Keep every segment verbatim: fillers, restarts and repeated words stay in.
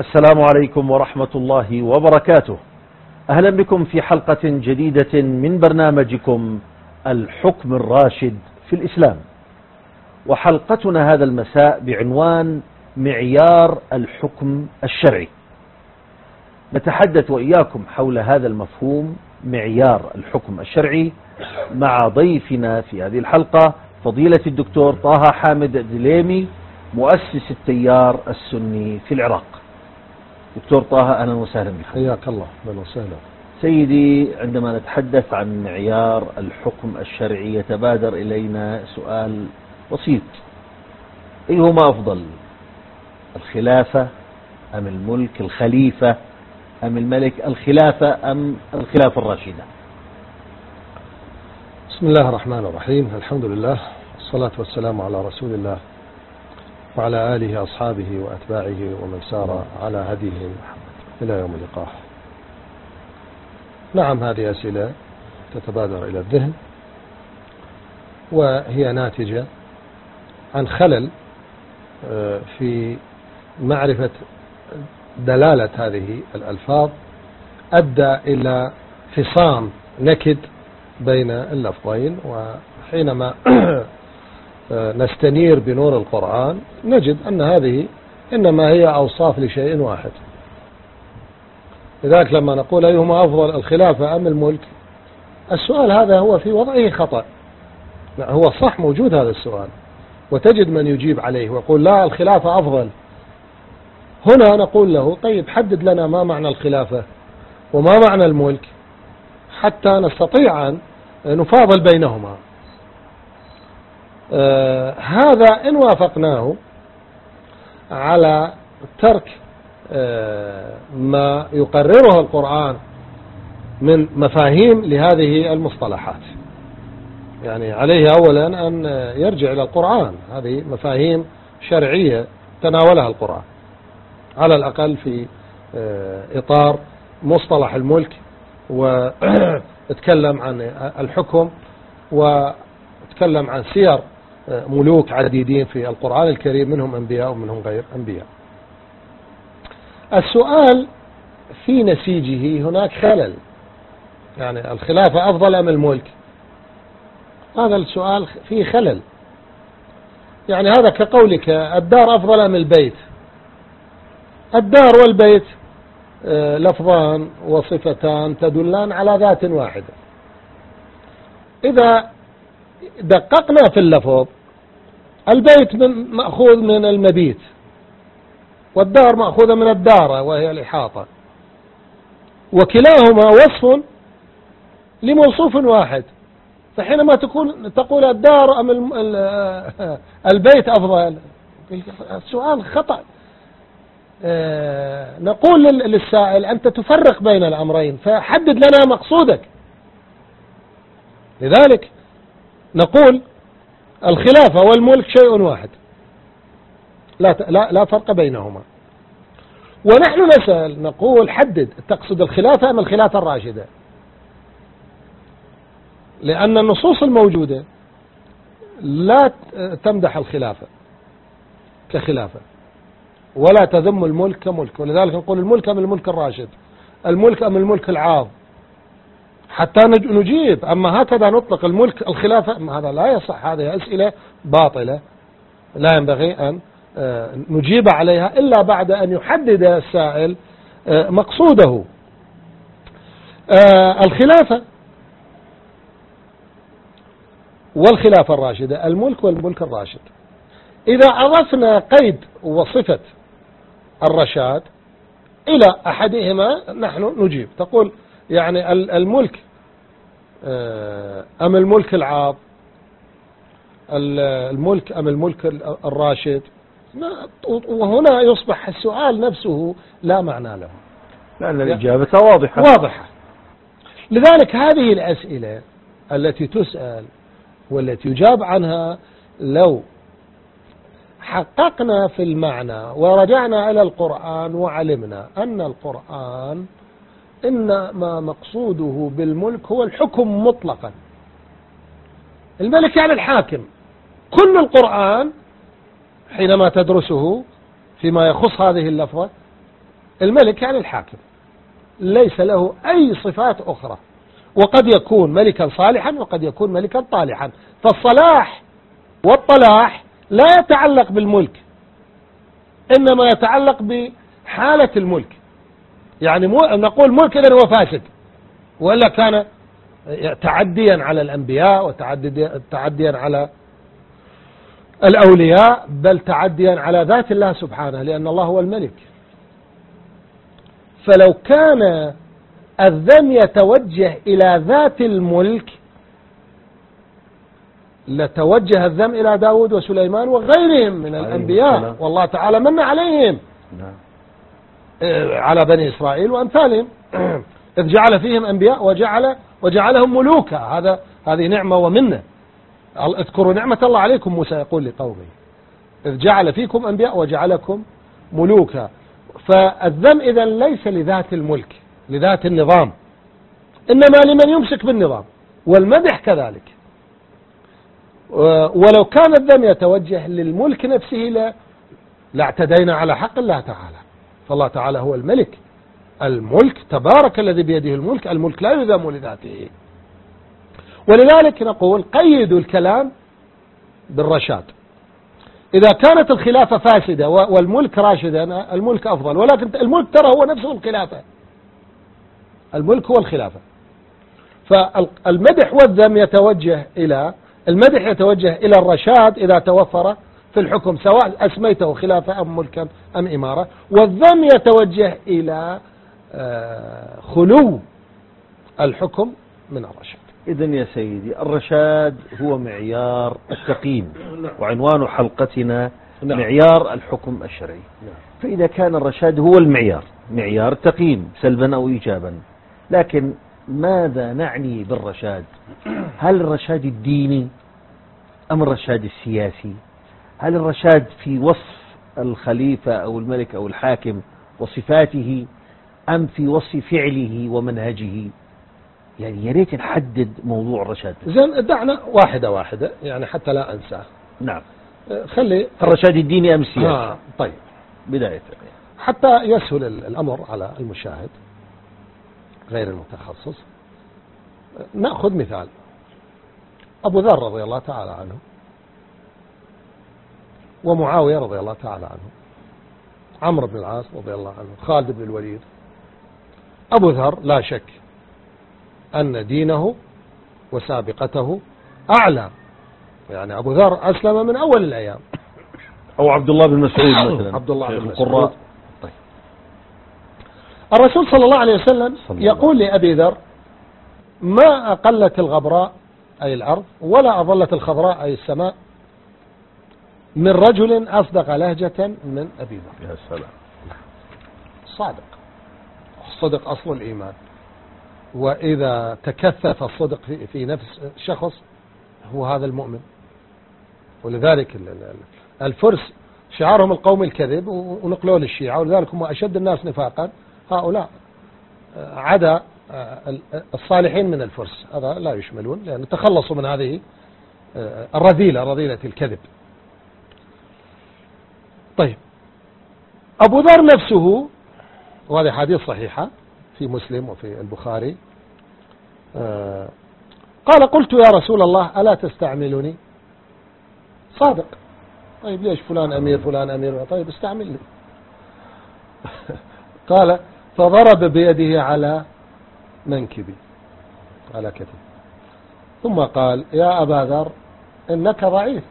السلام عليكم ورحمة الله وبركاته. أهلا بكم في حلقة جديدة من برنامجكم الحكم الراشد في الإسلام، وحلقتنا هذا المساء بعنوان معيار الحكم الشرعي. نتحدث وإياكم حول هذا المفهوم معيار الحكم الشرعي مع ضيفنا في هذه الحلقة فضيلة الدكتور طه حامد الدليمي، مؤسس التيار السني في العراق. دكتور طه، أهلا وسهلا بك. حياك الله. أهلا وسهلا سيدي، عندما نتحدث عن معيار الحكم الشرعي يتبادر إلينا سؤال بسيط: أيهما أفضل، الخلافة أم الملك، الخليفة أم الملك، الخلافة أم الخلافة الراشدة؟ بسم الله الرحمن الرحيم، الحمد لله والصلاة والسلام على رسول الله وعلى آله أصحابه وأتباعه ومن سار على هديهم إلى يوم اللقاء. نعم، هذه أسئلة تتبادر إلى الذهن، وهي ناتجة عن خلل في معرفة دلالة هذه الألفاظ أدى إلى خصام نكد بين اللفظين. وحينما نستنير بنور القرآن نجد أن هذه إنما هي أوصاف لشيء واحد. لذلك لما نقول أيهما أفضل، الخلافة أم الملك، السؤال هذا هو في وضعه خطأ. لا، هو صح موجود هذا السؤال، وتجد من يجيب عليه ويقول لا، الخلافة أفضل. هنا نقول له طيب، حدد لنا ما معنى الخلافة وما معنى الملك حتى نستطيع أن نفاضل بينهما. آه هذا إن وافقناه على ترك آه ما يقرره القرآن من مفاهيم لهذه المصطلحات، يعني عليه أولا أن يرجع إلى القرآن. هذه مفاهيم شرعية تناولها القرآن على الأقل في آه إطار مصطلح الملك، واتكلم عن الحكم، واتكلم عن سير ملوك عديدين في القرآن الكريم، منهم أنبياء ومنهم غير أنبياء. السؤال في نسيجه هناك خلل، يعني الخلافة أفضل أم الملك؟ هذا السؤال فيه خلل. يعني هذا كقولك الدار أفضل أم البيت. الدار والبيت لفظان وصفتان تدلان على ذات واحدة. إذا دققنا في اللفظ، البيت من مأخوذ من المبيت، والدار مأخوذة من الدارة وهي الإحاطة، وكلاهما وصف لموصوف واحد. فحينما تقول تقول الدار أم البيت أفضل، السؤال خطأ. آه نقول للسائل أنت تفرق بين الأمرين، فحدد لنا مقصودك. لذلك نقول الخلافة والملك شيء واحد، لا لا لا فرق بينهما. ونحن نسأل نقول حدد، تقصد الخلافة أم الخلافة الراشدة؟ لأن النصوص الموجودة لا تمدح الخلافة كخلافة ولا تذم الملك كملك، ولذلك نقول الملك أم الملك الراشد، الملك أم الملك العاض، حتى نجيب. أما هكذا نطلق الملك الخلافة، هذا لا يصح. هذه أسئلة باطلة لا ينبغي أن نجيب عليها إلا بعد أن يحدد السائل مقصوده. الخلافة والخلافة الراشدة، الملك والملك الراشد، إذا أضفنا قيد وصفة الرشاد إلى أحدهما نحن نجيب. تقول يعني الملك أم الملك العاض، الملك أم الملك الراشد، وهنا يصبح السؤال نفسه لا معنى له، لأن الإجابة واضحة واضحة. لذلك هذه الأسئلة التي تسأل والتي يجاب عنها، لو حققنا في المعنى ورجعنا إلى القرآن وعلمنا أن القرآن إنما مقصوده بالملك هو الحكم مطلقا. الملك يعني الحاكم. كل القرآن حينما تدرسه فيما يخص هذه اللفظة الملك يعني الحاكم، ليس له أي صفات أخرى، وقد يكون ملكا صالحا وقد يكون ملكا طالحا. فالصلاح والطلاح لا يتعلق بالملك، إنما يتعلق بحالة الملك. يعني نقول ملك إذن هو فاسد، وإلا كان تعديا على الأنبياء وتعديا على الأولياء، بل تعديا على ذات الله سبحانه، لأن الله هو الملك. فلو كان الذم يتوجه إلى ذات الملك لتوجه الذم إلى داود وسليمان وغيرهم من الأنبياء، والله تعالى من عليهم على بني إسرائيل وأمثالهم إذ جعل فيهم أنبياء وجعل وجعلهم ملوكا. هذا هذه نعمة ومنة. اذكروا نعمة الله عليكم، موسى يقول لقومه إذ جعل فيكم أنبياء وجعلكم ملوكا. فالذم إذن ليس لذات الملك، لذات النظام، إنما لمن يمسك بالنظام. والمدح كذلك. ولو كان الذم يتوجه للملك نفسه لا لاعتدينا على حق الله تعالى. فالله تعالى هو الملك، الملك تبارك الذي بيده الملك، الملك لا يذم لذاته. ولذلك نقول قيدوا الكلام بالرشاد. إذا كانت الخلافة فاسدة والملك راشدا الملك أفضل، ولكن الملك ترى هو نفسه الخلافة، الملك هو الخلافة. فالمدح والذم يتوجه إلى المدح يتوجه إلى الرشاد إذا توفر في الحكم، سواء أسميته خلافة أم ملكا أم إمارة. والذم يتوجه إلى خلو الحكم من الرشاد. إذن يا سيدي الرشاد هو معيار التقييم، وعنوان حلقتنا معيار الحكم الشرعي. فإذا كان الرشاد هو المعيار، معيار التقييم سلبا أو إيجابا، لكن ماذا نعني بالرشاد؟ هل الرشاد الديني أم الرشاد السياسي؟ هل الرشاد في وصف الخليفة أو الملك أو الحاكم وصفاته، أم في وصف فعله ومنهجه؟ يعني يا ريت نحدد موضوع الرشاد. زين، دعنا واحدة واحدة يعني حتى لا أنسى. نعم. خلي الرشاد الديني أم السياسي؟ آه طيب، بداية حتى يسهل الأمر على المشاهد غير المتخصص. نأخذ مثال أبو ذر رضي الله تعالى عنه ومعاوية رضي الله تعالى عنه، عمرو بن العاص رضي الله عنه، خالد بن الوليد. أبو ذر لا شك أن دينه وسابقته أعلى، يعني أبو ذر أسلم من أول الأيام. أو عبد الله بن مسعود مثلا، عبد الله بن مسعود. طيب. الرسول صلى الله عليه وسلم يقول لأبي ذر: ما أقلت الغبراء أي الأرض ولا أظلت الخضراء أي السماء من رجل أصدق لهجة من أبي ذر. يا سلام. صادق، الصدق أصل الإيمان، وإذا تكثف الصدق في, في نفس شخص هو هذا المؤمن. ولذلك الفرس شعارهم القوم الكذب، ونقلوا للشيعة، ولذلك هم أشد الناس نفاقا هؤلاء، عدا الصالحين من الفرس، هذا لا يشملون، لأن تخلصوا من هذه الرذيلة، رذيلة الكذب. طيب، أبو ذر نفسه، وهذه حديث صحيحة في مسلم وفي البخاري، قال: قلت يا رسول الله ألا تستعملني؟ صادق. طيب ليش فلان أمير فلان أمير؟ طيب استعملني. قال: فضرب بيده على منكبي، على كتفي، ثم قال: يا أبا ذر إنك ضعيف.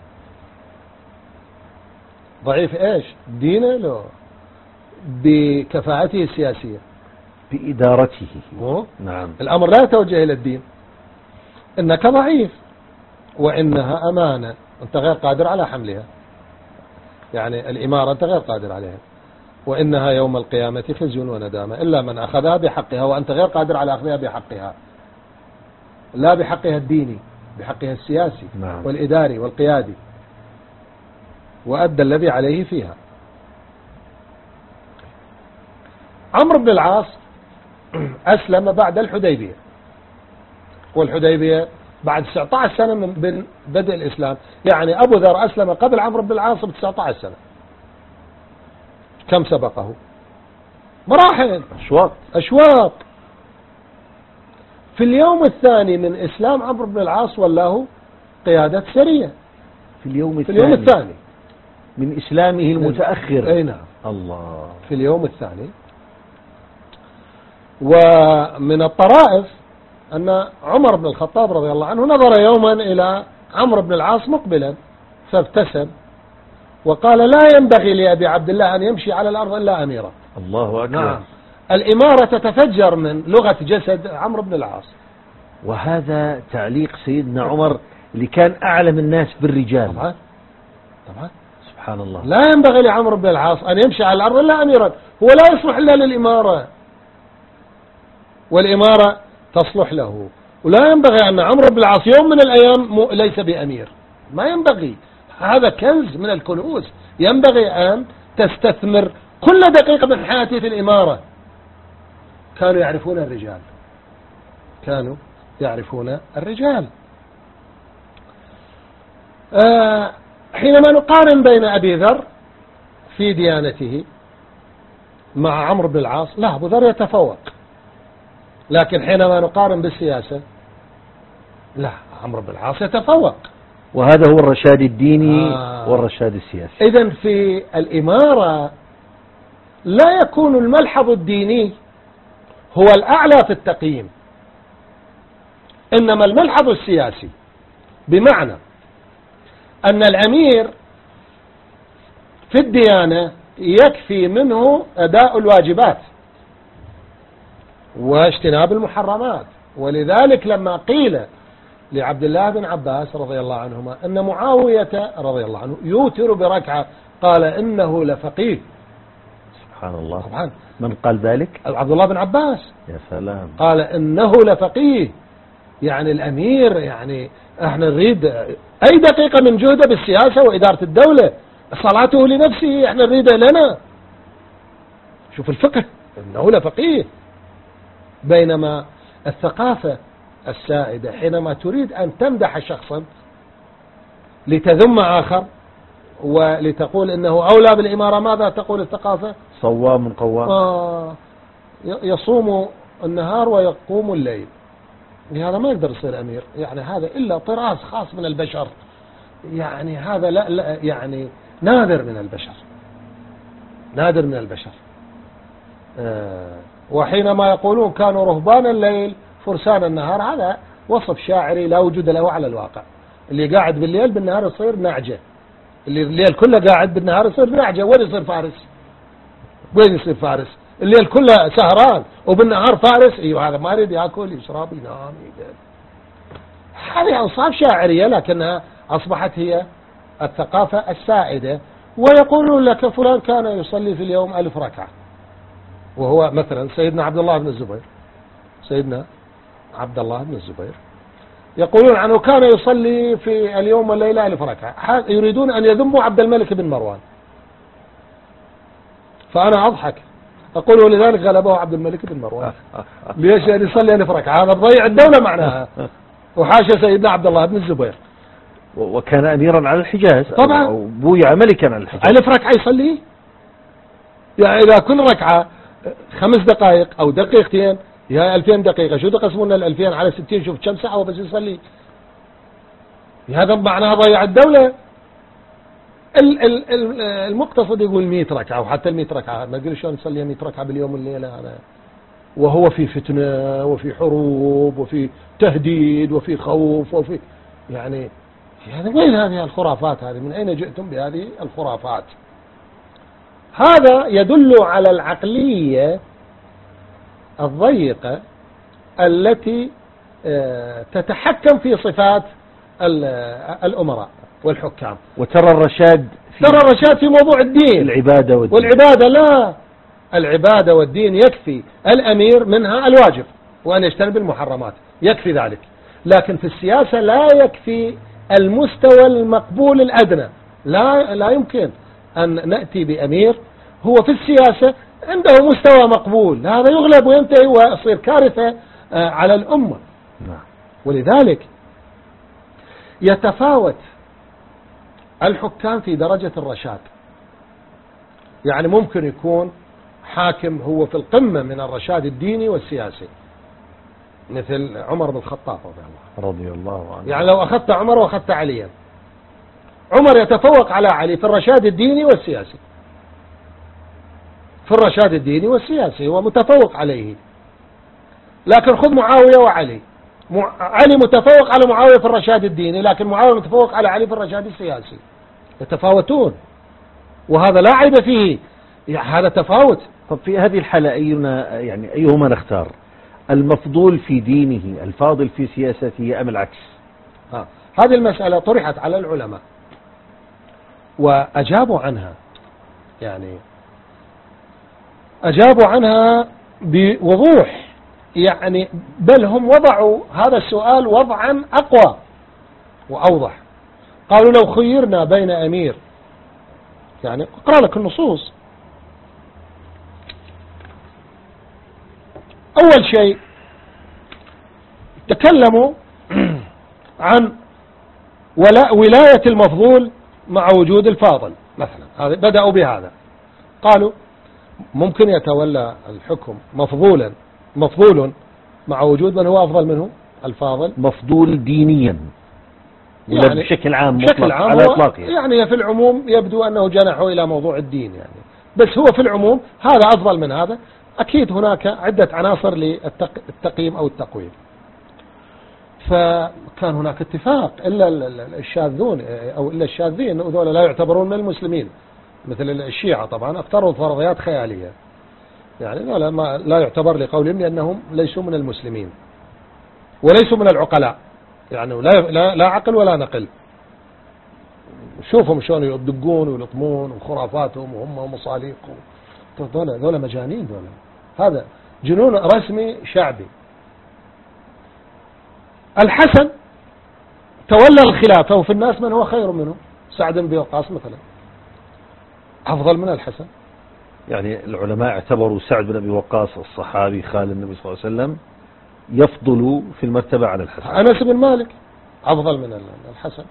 ضعيف إيش؟ دينه؟ له بكفاءته السياسية، بإدارته. نعم. الأمر لا يتوجه إلى الدين. إنك ضعيف وإنها أمانة، أنت غير قادر على حملها، يعني الإمارة أنت غير قادر عليها، وإنها يوم القيامة خزي وندامة إلا من أخذها بحقها، وأنت غير قادر على أخذها بحقها، لا بحقها الديني، بحقها السياسي. نعم. والإداري والقيادي، وأدى الذي عليه فيها. عمرو بن العاص أسلم بعد الحديبية، والحديبية بعد تسعة عشر سنة من بدء الإسلام، يعني أبو ذر أسلم قبل عمرو بن العاص ب تسعة عشر سنة. كم سبقه؟ مراحل، أشواط أشواط. في اليوم الثاني من إسلام عمرو بن العاص ولاه قيادة سرية. في اليوم في اليوم الثاني من إسلامه المتأخر. أي نعم، الله. في اليوم الثاني. ومن الطرائف أن عمر بن الخطاب رضي الله عنه نظر يوما إلى عمرو بن العاص مقبلا فابتسم وقال: لا ينبغي لأبي عبد الله أن يمشي على الأرض إلا أميرا. الله أكبر. نعم، الإمارة تتفجر من لغة جسد عمرو بن العاص. وهذا تعليق سيدنا عمر اللي كان أعلم الناس بالرجال. طبعا طبعا سبحان الله. لا ينبغي لعمرو بن العاص أن يمشي على الأرض إلا أميرا، هو لا يصلح إلا للإمارة والإمارة تصلح له. ولا ينبغي أن عمرو بن العاص يوم من الأيام ليس بأمير، ما ينبغي. هذا كنز من الكنوز، ينبغي أن تستثمر كل دقيقة من حياتي في الإمارة. كانوا يعرفون الرجال، كانوا يعرفون الرجال. آه حينما نقارن بين أبي ذر في ديانته مع عمرو بن العاص، لا، أبو ذر يتفوق. لكن حينما نقارن بالسياسة، لا، عمرو بن العاص يتفوق. وهذا هو الرشاد الديني آه. والرشاد السياسي. إذن في الإمارة لا يكون الملحظ الديني هو الأعلى في التقييم، إنما الملحظ السياسي، بمعنى أن الأمير في الديانة يكفي منه أداء الواجبات واجتناب المحرمات. ولذلك لما قيل لعبد الله بن عباس رضي الله عنهما أن معاوية رضي الله عنه يوتر بركعة، قال إنه لفقيه. سبحان الله. سبحان. من قال ذلك؟ عبد الله بن عباس. يا سلام. قال إنه لفقيه، يعني الأمير، يعني احنا نريد أي دقيقة من جهده بالسياسة وإدارة الدولة، صلاته لنفسه احنا نريده لنا. شوف الفقه، إنه لفقيه. بينما الثقافة السائدة حينما تريد أن تمدح شخصا لتذم آخر ولتقول إنه أولى بالإمارة، ماذا تقول الثقافة؟ صوام قوام. آه يصوم النهار ويقوم الليل. هذا ما يقدر يصير أمير، يعني هذا إلا طراز خاص من البشر، يعني هذا لا, لا يعني نادر من البشر، نادر من البشر. آه وحينما يقولون كانوا رهبان الليل فرسان النهار، هذا وصف شاعري لا وجود له على الواقع. اللي قاعد بالليل بالنهار يصير نعجة، اللي الليل كله قاعد بالنهار يصير نعجة، وين يصير فارس؟ وين يصير فارس؟ الليل كله سهران وبالنهار فارس. ايوه، هذا ما يريد ياكل يشرب ينام يقعد. هذه اوصاف شاعرية لكنها اصبحت هي الثقافة السائدة. ويقولون لك فلان كان يصلي في اليوم ألف ركعة، وهو مثلا سيدنا عبد الله بن الزبير، سيدنا عبد الله بن الزبير يقولون عنه كان يصلي في اليوم والليلة ألف ركعة. يريدون أن يذموا عبد الملك بن مروان، فأنا أضحك أقول ولذلك غلبه عبد الملك بن مروان. ليش؟ يعني يصلي ألف ركعة، هذا تضيع الدولة معناها. وحاشا سيدنا عبد الله بن الزبير، وكان أميرا على الحجاز طبعا، أو بويع ملكا على الحجاز. ألف ركعة يصلي، يعني إذا كل ركعة خمس دقائق أو دقيقتين يا ألفين دقيقة، شو تقسمون الألفين على ستين؟ شوف كم ساعة وبس يصلي. هذا معناها ضيع الدولة. المقتصد يقول مئة ركعة وحتى المئة ركعة ما يقول شلون نصلي مئة ركعة باليوم والليلة، أنا وهو في فتنة وفي حروب وفي تهديد وفي خوف وفي يعني يعني وين هذه الخرافات هذه؟ من أين جئتم بهذه الخرافات؟ هذا يدل على العقلية الضيقة التي تتحكم في صفات الأمراء والحكام. وترى الرشاد في ترى الرشاد في موضوع الدين، العبادة والدين. والعبادة لا، العبادة والدين يكفي الأمير منها الواجب وأن يجتنب المحرمات، يكفي ذلك. لكن في السياسة لا يكفي المستوى المقبول الأدنى. لا لا يمكن أن نأتي بأمير هو في السياسة عنده مستوى مقبول، هذا يغلب وينتهي ويصير كارثة على الأمة. ولذلك يتفاوت الحكام في درجة الرشاد. يعني ممكن يكون حاكم هو في القمة من الرشاد الديني والسياسي، مثل عمر بن الخطاب رضي الله رضي الله عنه. يعني لو أخذت عمر وأخذت عليا، عمر يتفوق على علي في الرشاد الديني والسياسي، في الرشاد الديني والسياسي هو متفوق عليه. لكن خذ معاوية وعلي، علي متفوق على معاوية في الرشاد الديني، لكن معاوية متفوق على علي في الرشاد السياسي، يتفاوتون، وهذا لا عيب فيه، يعني هذا تفاوت. طب في هذه الحالة أينا يعني أيهما نختار؟ المفضول في دينه الفاضل في سياسته أم العكس؟ ها. هذه المسألة طرحت على العلماء وأجابوا عنها، يعني أجابوا عنها بوضوح، يعني بل هم وضعوا هذا السؤال وضعا أقوى وأوضح. قالوا لو خيرنا بين أمير، يعني أقرأ لك النصوص. أول شيء تكلموا عن ولاية المفضول مع وجود الفاضل مثلا، هذا بدأوا بهذا. قالوا ممكن يتولى الحكم مفضولا مفضول مع وجود من هو أفضل منه الفاضل، مفضول دينيا يعني بشكل عام بشكل عام على إطلاقه، يعني في العموم يبدو أنه جنحوا إلى موضوع الدين يعني، بس هو في العموم هذا أفضل من هذا. أكيد هناك عدة عناصر للتقييم أو التقويم، فكان هناك اتفاق إلا الشاذون أو إلا الشاذين، وذولا لا يعتبرون من المسلمين، مثل الشيعة طبعا افترضوا فرضيات خيالية، يعني ذولا ما لا يعتبر لقولهم لأنهم ليسوا من المسلمين وليسوا من العقلاء، يعني لا لا, لا عقل ولا نقل. شوفهم شلون يدقون ويلطمون وخرافاتهم وهم ومصاليق، ذولا ذولا مجانين، ذولا هذا جنون رسمي شعبي. الحسن تولى الخلافة وفي الناس من هو خير منه، سعد بن وقاص مثلا أفضل من الحسن. يعني العلماء اعتبروا سعد بن أبي وقاص الصحابي خال النبي صلى الله عليه وسلم يفضل في المرتبة على الحسن. أنس بن مالك أفضل من الحسن،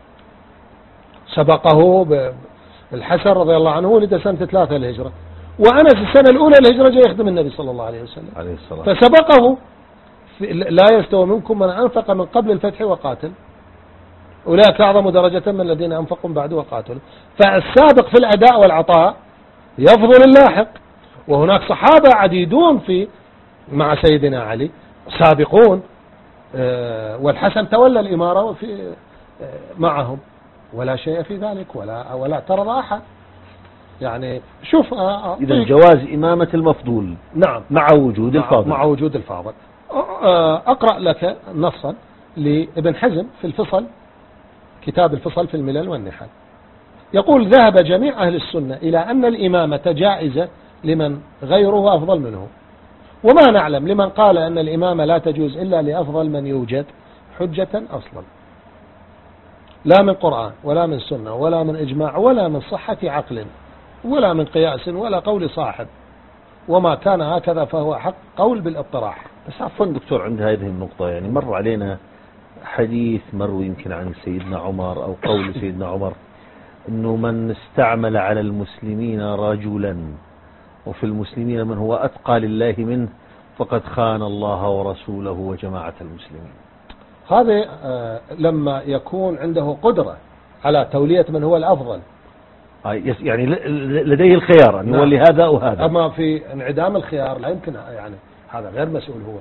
سبقه بالحسن رضي الله عنه، ولد سنة ثلاثة الهجرة، وأنس السنة الأولى الهجرة جاء يخدم النبي صلى الله عليه وسلم عليه الصلاة. فسبقه. لا يستوى منكم من أنفق من قبل الفتح وقاتل، أولئك أعظم درجة من الذين أنفقوا بعد وقاتلوا. فالسابق في الأداء والعطاء يفضل اللاحق، وهناك صحابة عديدون في مع سيدنا علي سابقون، والحسن تولى الإمارة في معهم ولا شيء في ذلك، ولا ولا اعترض أحد. يعني شوف إذا جواز إمامة المفضول نعم مع وجود الفاضل، مع وجود الفاضل. أقرأ لك نصا لابن حزم في الفصل، كتاب الفصل في الملل والنحل، يقول ذهب جميع أهل السنة إلى أن الإمامة جائزة لمن غيره أفضل منه، وما نعلم لمن قال أن الإمامة لا تجوز إلا لأفضل من يوجد حجة أصلا، لا من قرآن ولا من سنة ولا من إجماع ولا من صحة عقل ولا من قياس ولا قول صاحب، وما كان هكذا فهو حق قول بالاطراح. بس عفوا دكتور عند هذه النقطة، يعني مر علينا حديث مروي يمكن عن سيدنا عمر أو قول سيدنا عمر أنه من استعمل على المسلمين رجلا وفي المسلمين من هو أتقى لله منه فقد خان الله ورسوله وجماعة المسلمين. هذا لما يكون عنده قدرة على تولية من هو الأفضل، يعني لديه الخيار أن يولي هذا أو هذا. أما في انعدام الخيار لا يمكن، يعني هذا غير مسؤول هو،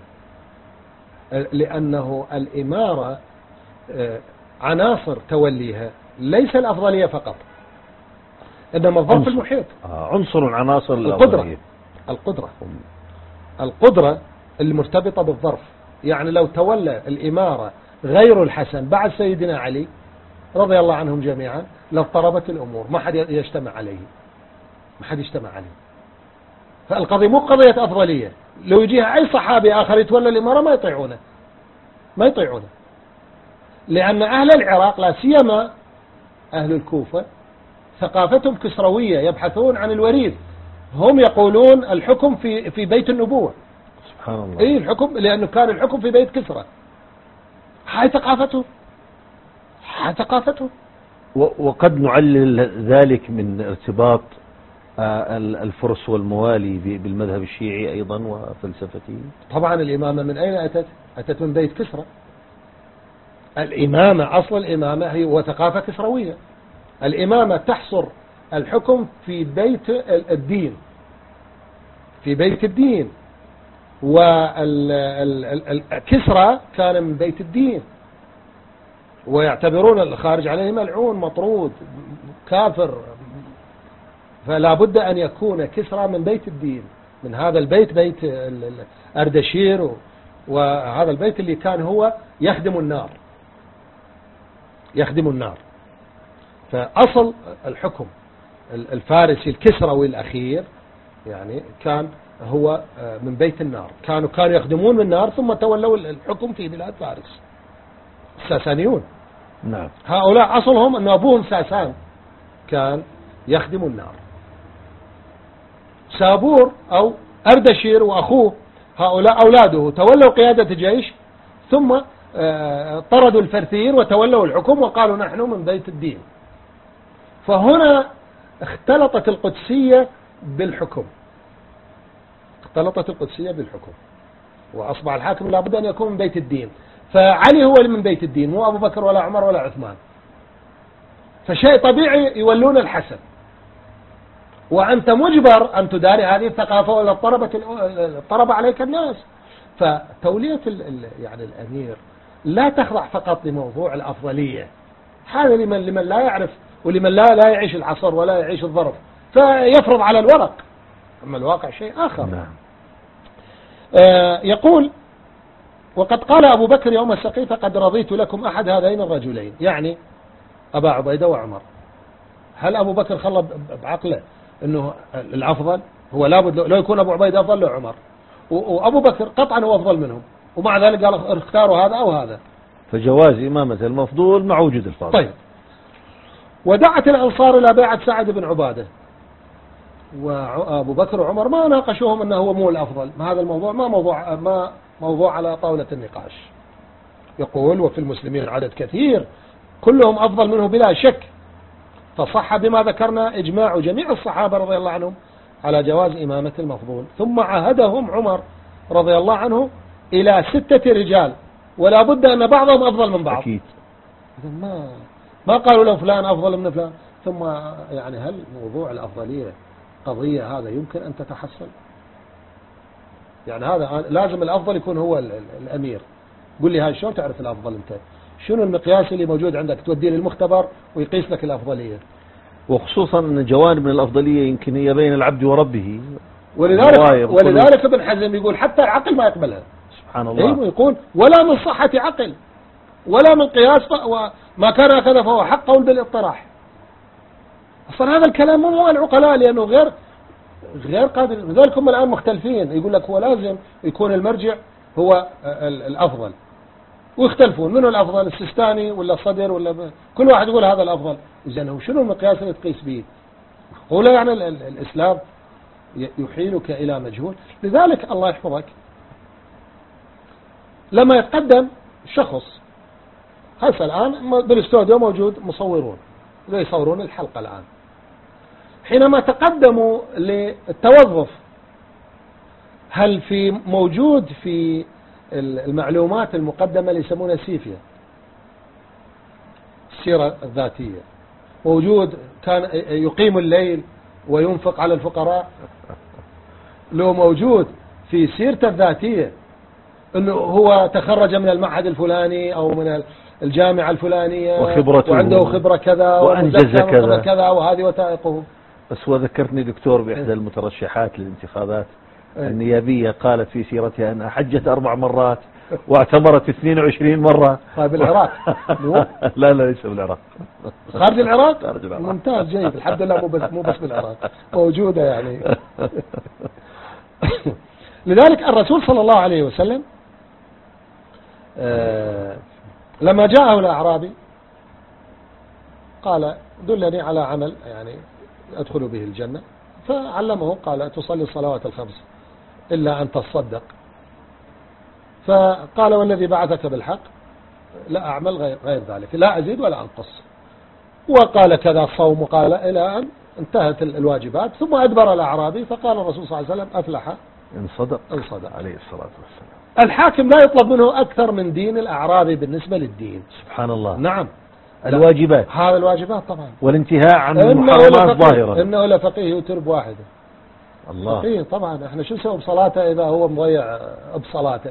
لأنه الإمارة عناصر توليها ليس الأفضلية فقط، إنما الظرف المحيط. عنصر عناصر القدرة القدرة القدرة المرتبطة بالظرف. يعني لو تولى الإمارة غير الحسن بعد سيدنا علي رضي الله عنهم جميعا لاضطربت الأمور، ما حد يجتمع عليه، ما حد يجتمع عليه. فالقضية مو قضية أفضلية، لو يجيها أي صحابي آخر يتولى الإمارة ما يطيعونه ما يطيعونه لأن أهل العراق لا سيما أهل الكوفة ثقافتهم كسروية، يبحثون عن الوريث، هم يقولون الحكم في في بيت النبوة. سبحان الله. إيه الحكم، لأنه كان الحكم في بيت كسرى. هاي ثقافته هاي ثقافته وقد نعلل ذلك من ارتباط الفرس والموالي بالمذهب الشيعي أيضا وفلسفته؟ طبعا الإمامة من أين أتت؟ أتت من بيت كسرى. الإمامة أصل الإمامة هي وثقافة كسروية. الإمامة تحصر الحكم في بيت الدين، في بيت الدين، والكسرى كان من بيت الدين، ويعتبرون الخارج عليه ملعون مطرود كافر، فلا بد أن يكون كسرى من بيت الدين، من هذا البيت، بيت أردشير، وهذا البيت اللي كان هو يخدم النار، يخدم النار. فأصل الحكم الفارسي الكسروي الأخير يعني كان هو من بيت النار، كانوا كانوا يخدمون من النار ثم تولوا الحكم في بلاد فارس، الساسانيون. نعم. هؤلاء أصلهم أن أبوهم ساسان كان يخدم النار. سابور أو أردشير وأخوه هؤلاء أولاده تولوا قيادة جيش، ثم طردوا الفرثيين وتولوا الحكم وقالوا نحن من بيت الدين. فهنا اختلطت القدسية بالحكم، اختلطت القدسية بالحكم، وأصبح الحاكم لابد أن يكون من بيت الدين. فعلي هو اللي من بيت الدين، مو أبو بكر ولا عمر ولا عثمان. فشيء طبيعي يولون الحسن، وأنت مجبر أن تداري هذه الثقافة ولا اضطربت اضطرب عليك الناس. فتولية يعني الأمير لا تخضع فقط لموضوع الأفضلية، هذا لمن لمن لا يعرف ولمن لا لا يعيش العصر ولا يعيش الظرف، فيفرض على الورق، أما الواقع شيء آخر. نعم. آه يقول: وقد قال أبو بكر يوم السقيفة: قد رضيت لكم أحد هذين الرجلين، يعني أبا عبيدة وعمر. هل أبو بكر خلى بعقله أنه الأفضل هو لابد لو يكون أبو عبيدة أفضل له عمر، وأبو بكر قطعا هو أفضل منهم، ومع ذلك قال اختاروا هذا أو هذا. فجواز إمامة المفضول مع وجود الفاضل. طيب. ودعت الأنصار إلى بيعة سعد بن عبادة، وأبو بكر وعمر ما ناقشوهم أنه هو مو الأفضل. ما هذا الموضوع ما موضوع ما موضوع على طاولة النقاش. يقول: وفي المسلمين عدد كثير كلهم أفضل منه بلا شك، فصح بما ذكرنا إجماع جميع الصحابة رضي الله عنهم على جواز إمامة المفضول. ثم عهدهم عمر رضي الله عنه إلى ستة رجال، ولا بد أن بعضهم أفضل من بعض. أكيد. ما ما قالوا لو فلان أفضل من فلان. ثم يعني هل موضوع الأفضلية قضية هذا يمكن أن تتحصل؟ يعني هذا لازم الأفضل يكون هو الأمير. قل لي هاي شلون تعرف الأفضل أنت؟ شنو المقياس اللي موجود عندك توديه للمختبر ويقيس لك الأفضلية؟ وخصوصا أن جوانب من الأفضلية يمكن هي بين العبد وربه. ولذلك ولذلك ابن حزم يقول حتى العقل ما يقبلها. سبحان الله. يقول: ولا من صحة عقل ولا من قياس، وما كان هكذا فهو حق قول بالاطراح. أصلا هذا الكلام مو العقلاء، لأنه غير غير قادر. لذلك هم الآن مختلفين، يقول لك هو لازم يكون المرجع هو الأفضل، ويختلفون منه الأفضل، السيستاني ولا الصدر ولا ب... كل واحد يقول هذا الأفضل. إذن هو شنو المقياس اللي تقيس به؟ هو لا يعني الإسلام يحيلك إلى مجهول. لذلك الله يحفظك لما يتقدم شخص، هسه الآن بالاستوديو موجود مصورون يصورون الحلقة الآن، حينما تقدموا للتوظف هل في موجود في المعلومات المقدمة اللي يسمونها سيفيا، السيرة الذاتية، موجود كان يقيم الليل وينفق على الفقراء؟ لو موجود في سيرته الذاتية انه هو تخرج من المعهد الفلاني او من الجامعة الفلانية وخبرته وعنده خبرة كذا وأنجز كذا كذا وهذه وثائقه. بس هو ذكرتني دكتور بإحدى المترشحات للانتخابات النيابية قالت في سيرتها أنها حجت أربع مرات واعتمرت اثنين وعشرين مرة. طيب بالعراق؟ لا لا ليس بالعراق، خارج العراق. خارج العراق. ممتاز جيد، الحمد لله. مو بس مو بس بالعراق، موجودة يعني. لذلك الرسول صلى الله عليه وسلم آه لما جاءه الأعرابي قال: دلني على عمل يعني أدخل به الجنة. فعلمه قال: تصلي الصلوات الخمس إلا أن تصدق. فقال: والذي بعثك بالحق لا أعمل غير, غير ذلك، لا أزيد ولا أنقص. وقال كذا صوم، قال إلى أن انتهت الواجبات، ثم أدبر الأعرابي فقال الرسول صلى الله عليه وسلم أفلح إن صدق إن صدق عليه الصلاة والسلام. الحاكم لا يطلب منه أكثر من دين الأعرابي بالنسبة للدين. سبحان الله. نعم. الواجبات، هذا الواجبات طبعا، والانتهاء عن المحرمات ظاهرا. إنه لفقيه يوتر بواحدة. الله. فقيه طبعا. احنا شو نسوي بصلاته إذا هو مضيع بصلاته؟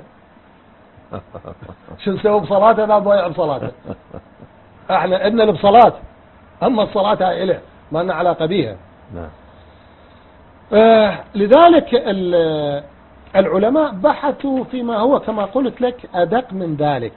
شو نسوي بصلاته إذا مضيع بصلاته؟ احنا إن بصلاة، أما الصلاة هاي إله ما لنا علاقة بيها. نعم. آه لذلك العلماء بحثوا فيما هو كما قلت لك أدق من ذلك.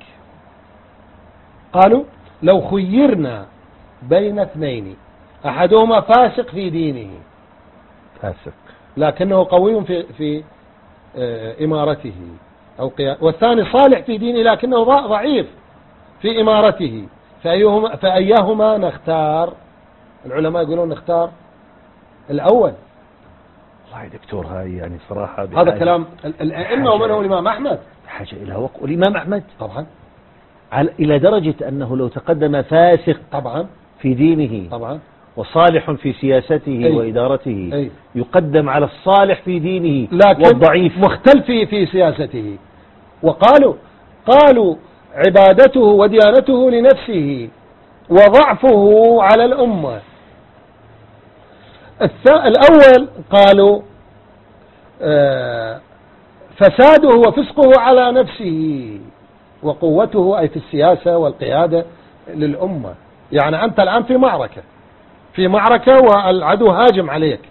قالوا لو خيرنا بين اثنين أحدهما فاسق في دينه، فاسق لكنه قوي في في آه إمارته أو قيادته، والثاني صالح في دينه لكنه ضعيف في إمارته، فأيهما, فأيهما نختار؟ العلماء يقولون نختار الأول. والله يا دكتور هاي يعني صراحة هذا كلام الأئمة ومنهم الإمام أحمد، حاجة إلى وقت. والإمام أحمد طبعا على إلى درجة أنه لو تقدم فاسق طبعا في دينه طبعا وصالح في سياسته أي. وإدارته أي. يقدم على الصالح في دينه لكن والضعيف مختلف في سياسته. وقالوا قالوا عبادته وديانته لنفسه وضعفه على الأمة. الأول قالوا فساده وفسقه على نفسه وقوته أي في السياسة والقيادة للأمة. يعني أنت الآن في معركة في معركة والعدو هاجم عليك،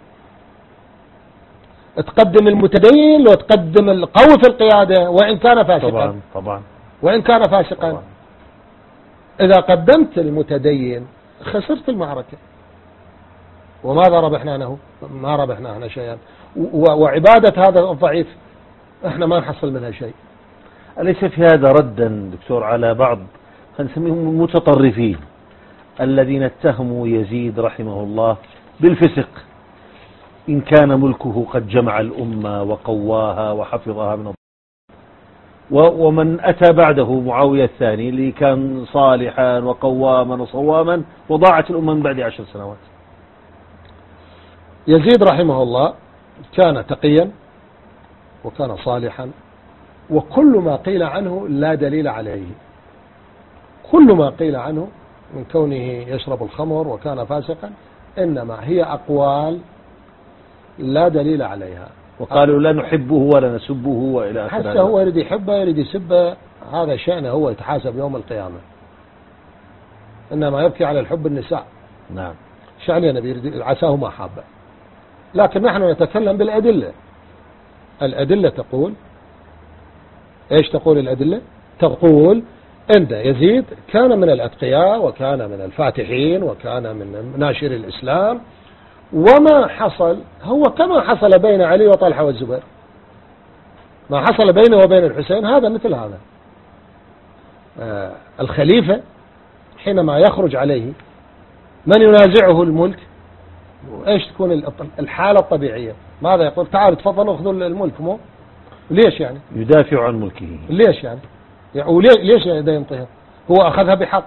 تقدم المتدين لو تقدم القوي في القيادة وإن كان فاسقا. طبعا طبعا وإن كان فاسقا طبعا. إذا قدمت المتدين خسرت المعركة. وماذا ربحنا له؟ ما ربحنا هنا شيئا. وعبادة هذا الضعيف احنا ما نحصل منها شيء. أليس في هذا ردا دكتور على بعض نسميهم المتطرفين الذين اتهموا يزيد رحمه الله بالفسق إن كان ملكه قد جمع الأمة وقواها وحفظها من الضعف، ومن أتى بعده معاوية الثاني اللي كان صالحا وقواما وصواما وضاعت الأمة من بعد عشر سنوات. يزيد رحمه الله كان تقيا وكان صالحا، وكل ما قيل عنه لا دليل عليه. كل ما قيل عنه من كونه يشرب الخمر وكان فاسقا إنما هي أقوال لا دليل عليها. وقالوا لا نحبه ولا نسبه وإلى آخره. حتى هو يريد يحبه يريد يسبه، هذا شأنه هو يتحاسب يوم القيامة. إنما يبكي على الحب النساء. نعم. شأن النبي عساه ما حابه. لكن نحن نتكلم بالأدلة. الأدلة تقول إيش؟ تقول الأدلة تقول إن يزيد كان من الأتقياء وكان من الفاتحين وكان من ناشر الإسلام، وما حصل هو كما حصل بين علي وطلحة والزبير. ما حصل بينه وبين الحسين هذا مثل هذا. آه الخليفة حينما يخرج عليه من ينازعه الملك، ايش تكون الحالة الطبيعية؟ ماذا يقول؟ تعالوا تفضلوا خذوا الملك. مو ليش يعني؟ يدافع عن ملكه. ليش يعني؟ وليش يعني ينطيها؟ هو أخذها بحق،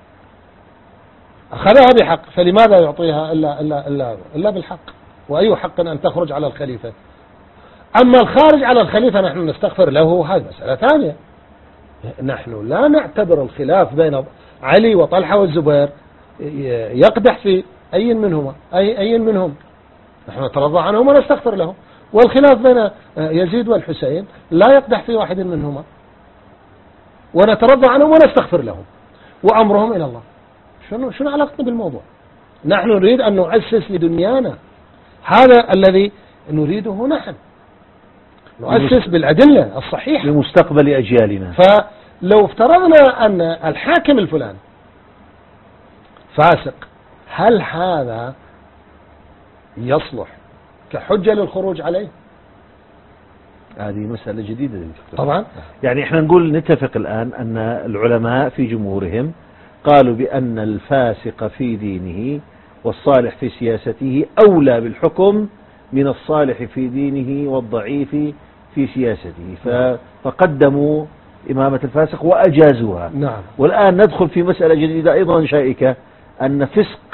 أخذها بحق، فلماذا يعطيها إلا, إلا, إلا, إلا بالحق؟ وأي حق أن تخرج على الخليفة؟ أما الخارج على الخليفة نحن نستغفر له، هذه مسألة ثانية. نحن لا نعتبر الخلاف بين علي وطلحة والزبير يقدح في أي منهما أي, أي منهم، نحن نترضى عنهم ونستغفر لهم. والخلاف بين يزيد والحسين لا يقدح في واحد منهما، ونترضى عنهم ونستغفر لهم وأمرهم إلى الله. شنو شنو علاقتنا بالموضوع؟ نحن نريد أن نؤسس لدنيانا، هذا الذي نريده نحن، نؤسس بالأدلة الصحيحة لمستقبل أجيالنا. فلو افترضنا أن الحاكم الفلاني فاسق، هل هذا يصلح كحجة للخروج عليه؟ هذه مسألة جديدة طبعا. يعني احنا نقول نتفق الآن أن العلماء في جمهورهم قالوا بأن الفاسق في دينه والصالح في سياسته أولى بالحكم من الصالح في دينه والضعيف في سياسته، فقدموا إمامة الفاسق وأجازوها. نعم. والآن ندخل في مسألة جديدة أيضا شائكة، أن فسق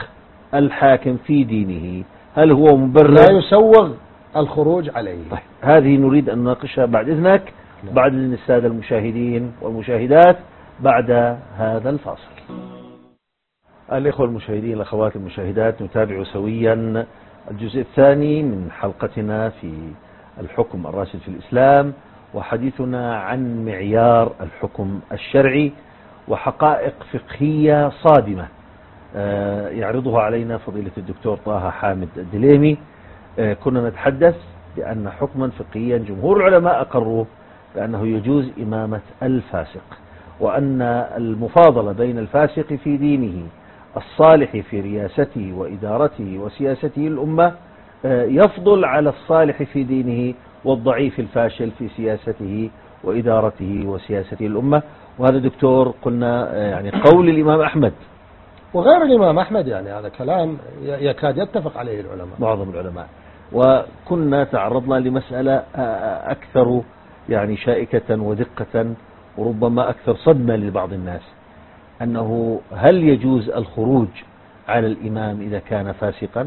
الحاكم في دينه، هل هو مبرر؟ لا يسوغ الخروج عليه. طيب، هذه نريد أن نناقشها بعد إذنك نعم. بعد إذن السادة المشاهدين والمشاهدات بعد هذا الفاصل. الإخوة المشاهدين الأخوات المشاهدات، نتابع سويا الجزء الثاني من حلقتنا في الحكم الراشد في الإسلام، وحديثنا عن معيار الحكم الشرعي وحقائق فقهية صادمة يعرضها علينا فضيلة الدكتور طه حامد الدليمي. كنا نتحدث بأن حكما فقهيا جمهور العلماء أقروا بأنه يجوز إمامة الفاسق، وأن المفاضلة بين الفاسق في دينه الصالح في رياسته وإدارته وسياسته الأمة يفضل على الصالح في دينه والضعيف الفاشل في سياسته وإدارته وسياسته الأمة. وهذا دكتور قلنا يعني قول الإمام أحمد وغير الإمام أحمد، يعني هذا كلام يكاد يتفق عليه العلماء، معظم العلماء. وكنا تعرضنا لمسألة أكثر يعني شائكة ودقة وربما أكثر صدمة لبعض الناس، أنه هل يجوز الخروج على الإمام إذا كان فاسقا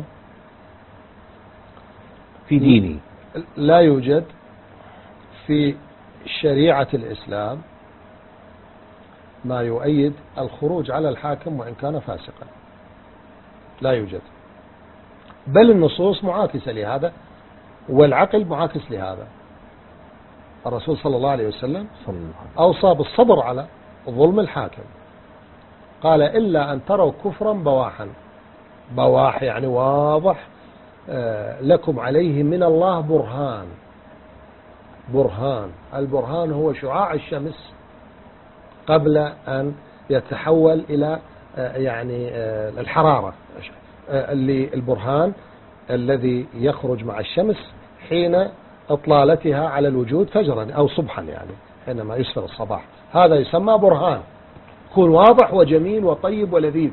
في دينه؟ لا يوجد في شريعة الإسلام ما يؤيد الخروج على الحاكم وإن كان فاسقا، لا يوجد، بل النصوص معاكسة لهذا والعقل معاكس لهذا. الرسول صلى الله عليه وسلم أوصى بالصبر على ظلم الحاكم، قال إلا أن تروا كفرا بواحا، بواح يعني واضح، لكم عليه من الله برهان. برهان، البرهان هو شعاع الشمس قبل أن يتحول إلى يعني الحرارة، اللي البرهان الذي يخرج مع الشمس حين إطلالتها على الوجود فجرا أو صبحا، يعني حينما يسفر الصباح، هذا يسمى برهان، يكون واضح وجميل وطيب ولذيذ.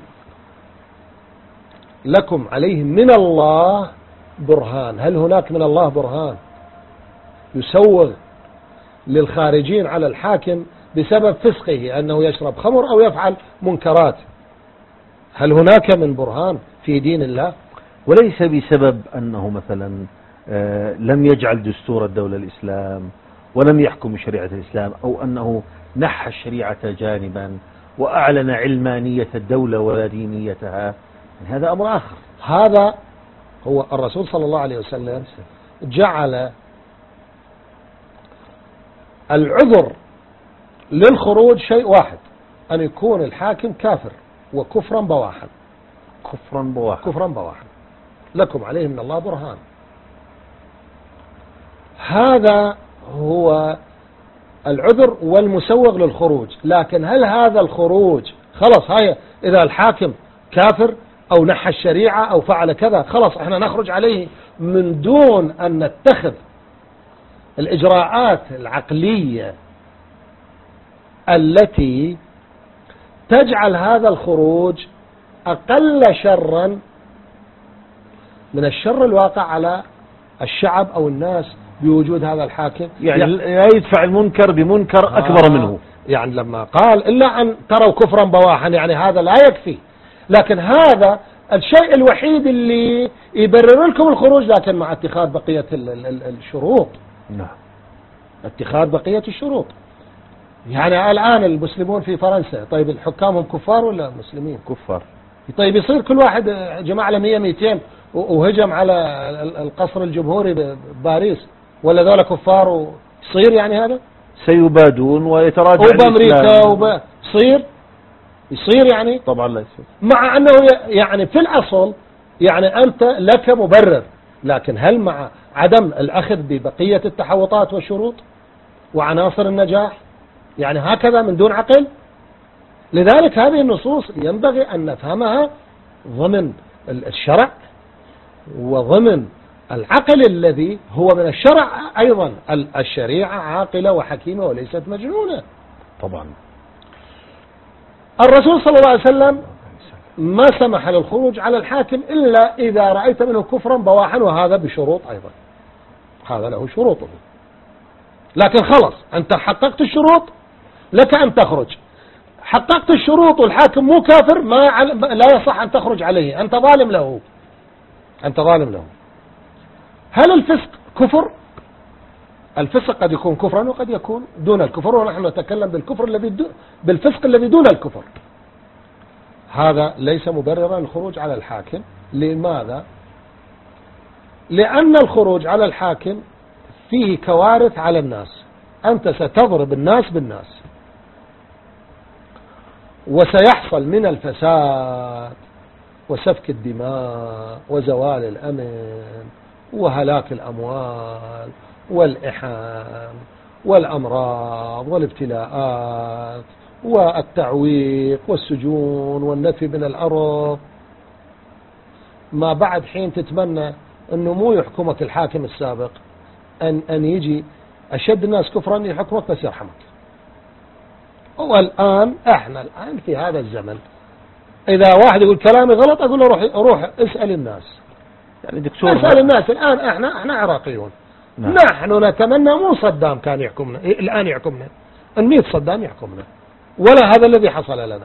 لكم عليه من الله برهان، هل هناك من الله برهان يسوغ للخارجين على الحاكم بسبب فسقه أنه يشرب خمر أو يفعل منكرات؟ هل هناك من برهان في دين الله؟ وليس بسبب أنه مثلا لم يجعل دستور الدولة الإسلام ولم يحكم شريعة الإسلام، أو أنه نحى الشريعة جانبا وأعلن علمانية الدولة ولا دينيتها، هذا أمر آخر. هذا هو الرسول صلى الله عليه وسلم جعل العذر للخروج شيء واحد، أن يكون الحاكم كافر وكفرا بواحا. كفرا بواحا كفرا بواحا لكم عليه من الله برهان. هذا هو العذر والمسوغ للخروج. لكن هل هذا الخروج خلص هاي إذا الحاكم كافر أو نحى الشريعة أو فعل كذا خلص احنا نخرج عليه من دون أن نتخذ الإجراءات العقلية التي تجعل هذا الخروج أقل شرا من الشر الواقع على الشعب أو الناس بوجود هذا الحاكم؟ يعني لا يدفع المنكر بمنكر أكبر آه منه. يعني لما قال إلا أن تروا كفرا بواحا، يعني هذا لا يكفي، لكن هذا الشيء الوحيد اللي يبرر لكم الخروج، لكن مع اتخاذ بقية الشروط. نعم، اتخاذ بقية الشروط. يعني الآن المسلمون في فرنسا، طيب الحكامهم كفار ولا مسلمين؟ كفار. طيب يصير كل واحد جماعة على مية ميتين وهجم على القصر الجمهوري بباريس، ولا ذولا كفار ويصير يعني هذا؟ سيبادون ويتراجع وبأمريكا وبصير يصير يعني؟ طبعا لا يصير، مع أنه يعني في الأصل يعني أنت لك مبرر، لكن هل مع عدم الأخذ ببقية التحوطات والشروط وعناصر النجاح يعني هكذا من دون عقل؟ لذلك هذه النصوص ينبغي أن نفهمها ضمن الشرع وضمن العقل الذي هو من الشرع أيضا. الشريعة عاقلة وحكيمة وليست مجنونة. طبعا الرسول صلى الله عليه وسلم ما سمح للخروج على الحاكم إلا إذا رأيت منه كفرا بواحا، وهذا بشروط أيضا، هذا له شروطه. لكن خلص أنت حققت الشروط لك أن تخرج. حققت الشروط والحاكم مو كافر ما لا يصح أن تخرج عليه، أنت ظالم له، أنت ظالم له. هل الفسق كفر؟ الفسق قد يكون كفرا وقد يكون دون الكفر، ونحن نتكلم بالكفر الذي بالفسق الذي دون الكفر. هذا ليس مبررا للخروج على الحاكم. لماذا؟ لأن الخروج على الحاكم فيه كوارث على الناس، أنت ستضرب الناس بالناس، وسيحصل من الفساد وسفك الدماء وزوال الأمن وهلاك الأموال والإحام والأمراض والابتلاءات والتعويق والسجون والنفي من الأرض. ما بعد حين تتمنى أنه مو يحكمك الحاكم السابق، أن, أن يجي أشد الناس كفرا يحكمك بس يرحمك. والآن احنا الآن في هذا الزمن إذا واحد يقول كلامي غلط أقول له روح, روح اسأل الناس، يعني دكتور اسأل الناس. الآن احنا احنا عراقيون، نعم. نحن نتمنى مو صدام كان يحكمنا الآن يحكمنا، الميت صدام يحكمنا، ولا هذا الذي حصل لنا.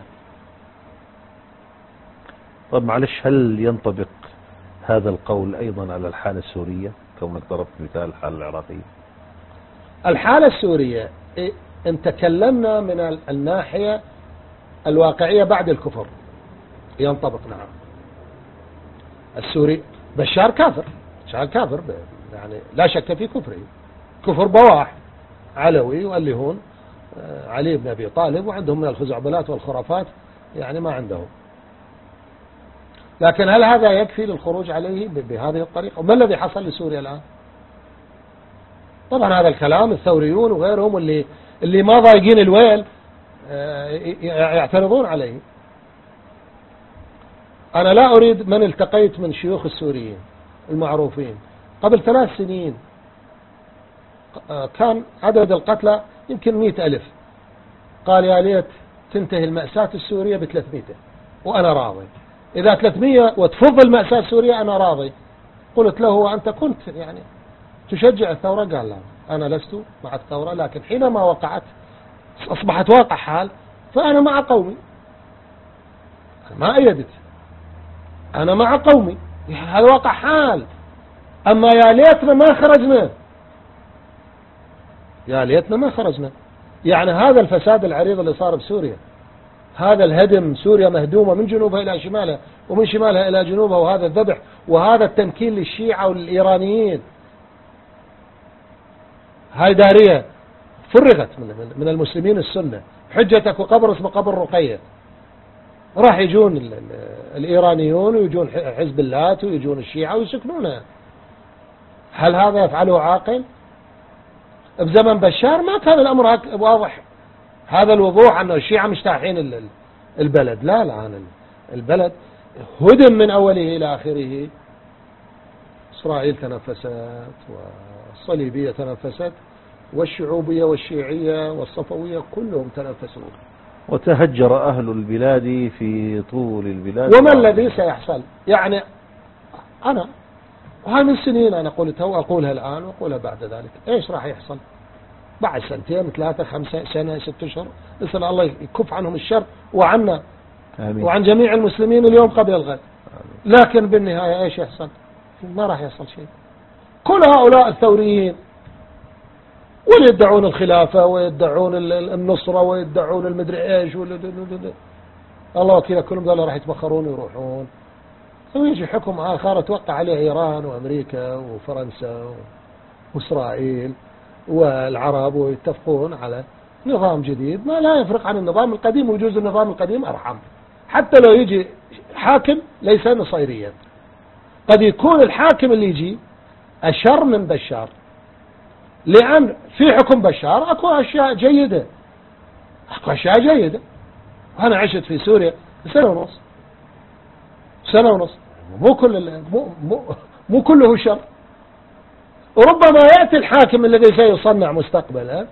طب معلش، هل ينطبق هذا القول أيضا على الحالة السورية كونك ضربت مثال الحالة العراقية؟ الحالة السورية إن تكلمنا من الناحية الواقعية بعد الكفر ينطبق، نعم. السوري بشار كافر، بشار كافر يعني لا شك في كفره، كفر بواح علوي، واللي هون علي بن أبي طالب، وعندهم من الخزعبلات والخرافات يعني ما عندهم. لكن هل هذا يكفي للخروج عليه بهذه الطريقة؟ وما الذي حصل لسوريا الآن؟ طبعا هذا الكلام الثوريون وغيرهم اللي اللي ما ضايقين الويل يعترضون عليه. أنا لا أريد من التقيت من شيوخ السوريين المعروفين قبل ثلاث سنين كان عدد القتلى يمكن مئة ألف، قال يا ليت تنتهي المأساة السورية بثلاثمئة وأنا راضي، إذا ثلاثمئة وتفض المأساة السورية أنا راضي. قلت له وأنت كنت يعني تشجع الثورة؟ قال لا أنا لست مع الثورة، لكن حينما وقعت أصبحت واقع حال فأنا مع قومي، أنا ما أيدت، أنا مع قومي، هذا واقع حال. أما يا ليتنا ما خرجنا، يا ليتنا ما خرجنا. يعني هذا الفساد العريض اللي صار بسوريا، هذا الهدم، سوريا مهدومة من جنوبها إلى شمالها ومن شمالها إلى جنوبها، وهذا الذبح وهذا التمكين للشيعة والإيرانيين، هاي دارية فرغت من من المسلمين السنة. حجتك وقبر اسمه قبر رقية، راح يجون ال ال الإيرانيون ويجون حزب الله ويجون الشيعة ويسكنونها. هل هذا يفعله عاقل؟ بزمن بشار ما كان الأمر واضح هذا الوضوح أن الشيعة مجتاحين البلد. لا لا، البلد هدم من أوله إلى آخره. إسرائيل تنفست والصليبية تنفست والشعوبية والشيعية والصفوية كلهم تنفسون، وتهجر أهل البلاد في طول البلاد. وما الذي سيحصل؟ يعني أنا وهاي من سنين أنا قلتها وأقولها الآن وأقولها بعد ذلك، إيش راح يحصل بعد سنتين ثلاثة خمسة سنة ست أشهر؟ نسأل الله يكف عنهم الشر وعنا آمين. وعن جميع المسلمين اليوم قبل الغد. آمين. لكن بالنهاية إيش يحصل؟ ما راح يحصل شيء. كل هؤلاء الثوريين واللي يدعون الخلافة ويدعون النصرة ويدعون المدري إيش الله وكيل كلهم قالوا راح يتبخرون ويروحون، ويجي حكم آخر توقع عليه إيران وأمريكا وفرنسا وإسرائيل والعرب ويتفقون على نظام جديد ما لا يفرق عن النظام القديم، ويجوز النظام القديم أرحم. حتى لو يجي حاكم ليس نصيريا، قد يكون الحاكم اللي يجي أشر من بشار، لأن في حكم بشار أكو أشياء جيدة، أكو أشياء جيدة. أنا عشت في سوريا سنة ونص سنة ونص مو كل مو مو مو كله شر. وربما يأتي الحاكم الذي سيصنع مستقبلا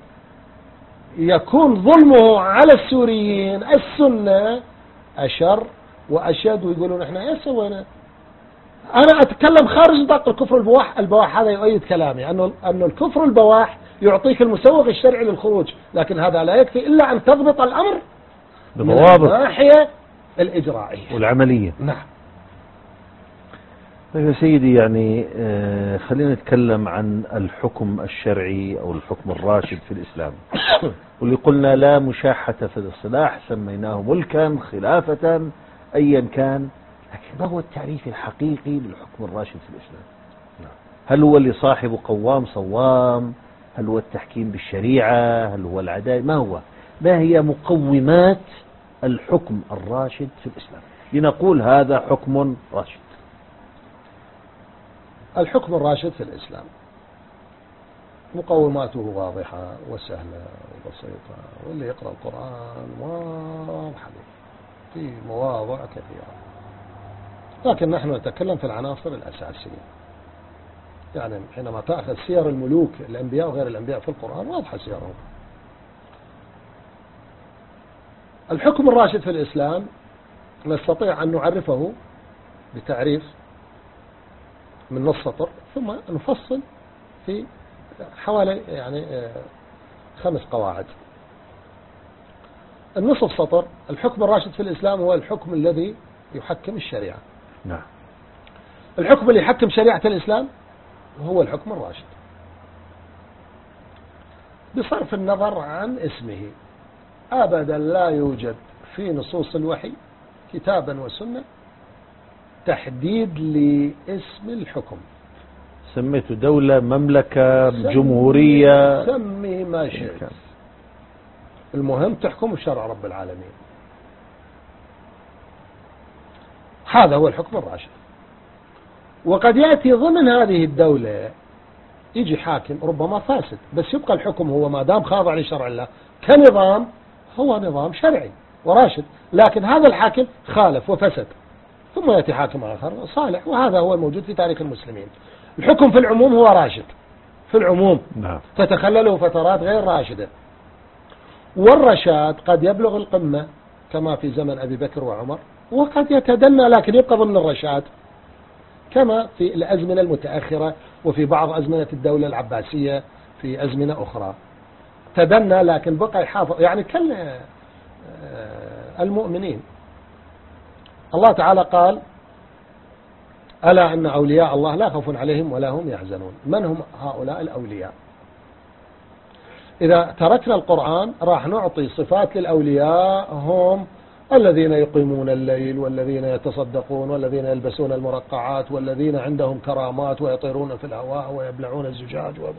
يكون ظلمه على السوريين السنة أشر وأشد، ويقولون إحنا إيش سوينا. أنا أتكلم خارج نطاق الكفر البواح. البواح هذا يؤيد كلامي أنه أنه الكفر البواح يعطيك المسوغ الشرعي للخروج، لكن هذا لا يكفي إلا أن تضبط الأمر بضوابط من الناحية الإجرائية والعملية. نعم. طيب يا سيدي، يعني آه خلينا نتكلم عن الحكم الشرعي أو الحكم الراشد في الإسلام. واللي قلنا لا مشاحة في الاصطلاح، سميناه ملكا خلافة أيا كان، لكن ما هو التعريف الحقيقي للحكم الراشد في الإسلام؟ هل هو اللي صاحب قوام صوام؟ هل هو التحكيم بالشريعة؟ هل هو العدالة؟ ما هو؟ ما هي مقومات الحكم الراشد في الإسلام لنقول هذا حكم راشد؟ الحكم الراشد في الإسلام مقوماته واضحة وسهلة وبسيطة، واللي يقرأ القرآن واضحة في مواضع كثيرة، لكن نحن نتكلم في العناصر الأساسية. يعني حينما تأخذ سير الملوك الأنبياء وغير الأنبياء في القرآن واضحة سيرهم. الحكم الراشد في الإسلام نستطيع أن نعرفه بتعريف من نص سطر، ثم نفصل في حوالي يعني خمس قواعد. النصف سطر: الحكم الراشد في الإسلام هو الحكم الذي يحكم الشريعة. نعم. الحكم اللي يحكم شريعة الإسلام هو الحكم الراشد، بصرف النظر عن اسمه. أبدا لا يوجد في نصوص الوحي كتابا وسنة تحديد لاسم الحكم. سميته دولة، مملكة، جمهورية، سمي ما شئت، المهم تحكم بشرع رب العالمين. هذا هو الحكم الراشد. وقد يأتي ضمن هذه الدولة يجي حاكم ربما فاسد، بس يبقى الحكم هو ما دام خاضع لشرع الله كنظام هو نظام شرعي وراشد، لكن هذا الحاكم خالف وفسد، ثم يأتي حاكم آخر صالح، وهذا هو الموجود في تاريخ المسلمين. الحكم في العموم هو راشد في العموم. نعم. تتخلله فترات غير راشدة، والرشاد قد يبلغ القمة كما في زمن أبي بكر وعمر، وقد يتدنى لكن يبقى ضمن الرشاد كما في الأزمنة المتأخرة وفي بعض أزمنة الدولة العباسية في أزمنة أخرى. تدنى لكن بقى يحافظ، يعني كالمؤمنين. الله تعالى قال: ألا أن أولياء الله لا خوف عليهم ولا هم يحزنون. من هم هؤلاء الأولياء؟ إذا تركنا القرآن راح نعطي صفات للأولياء: هم الذين يقيمون الليل، والذين يتصدقون، والذين يلبسون المرقعات، والذين عندهم كرامات ويطيرون في الهواء ويبلعون الزجاج و...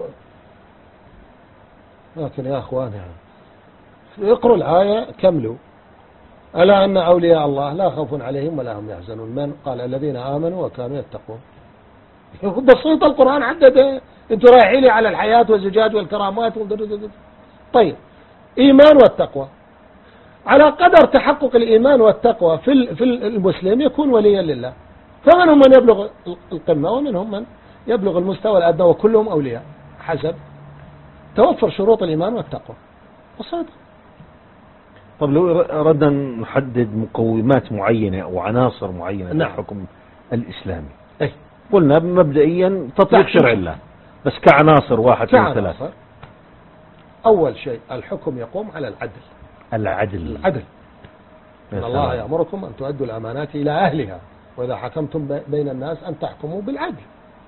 لكن يا أخوان يعني اقروا الآية كملوا: ألا أن أولياء الله لا خوف عليهم ولا هم يحزنون. من قال؟ الذين آمنوا وكانوا يتقون. بسيط القرآن عدده، انتوا رايحين لي على الحياة والزجاج والكرامات. طيب، إيمان والتقوى. على قدر تحقق الإيمان والتقوى في في المسلم يكون وليا لله، فمنهم من يبلغ القمة ومنهم من يبلغ المستوى الأدنى، وكلهم أولياء حسب توفر شروط الإيمان والتقوى. بسيطة. طب لو أردنا نحدد مقومات معينة أو عناصر معينة نعم. للحكم الإسلامي، أي. قلنا مبدئيا تطبيق شرع الله، بس كعناصر واحد من ثلاثة. أول شيء الحكم يقوم على العدل. العدل. العدل. إن الله يأمركم أن تؤدوا الأمانات إلى أهلها، وإذا حكمتم بين الناس أن تحكموا بالعدل.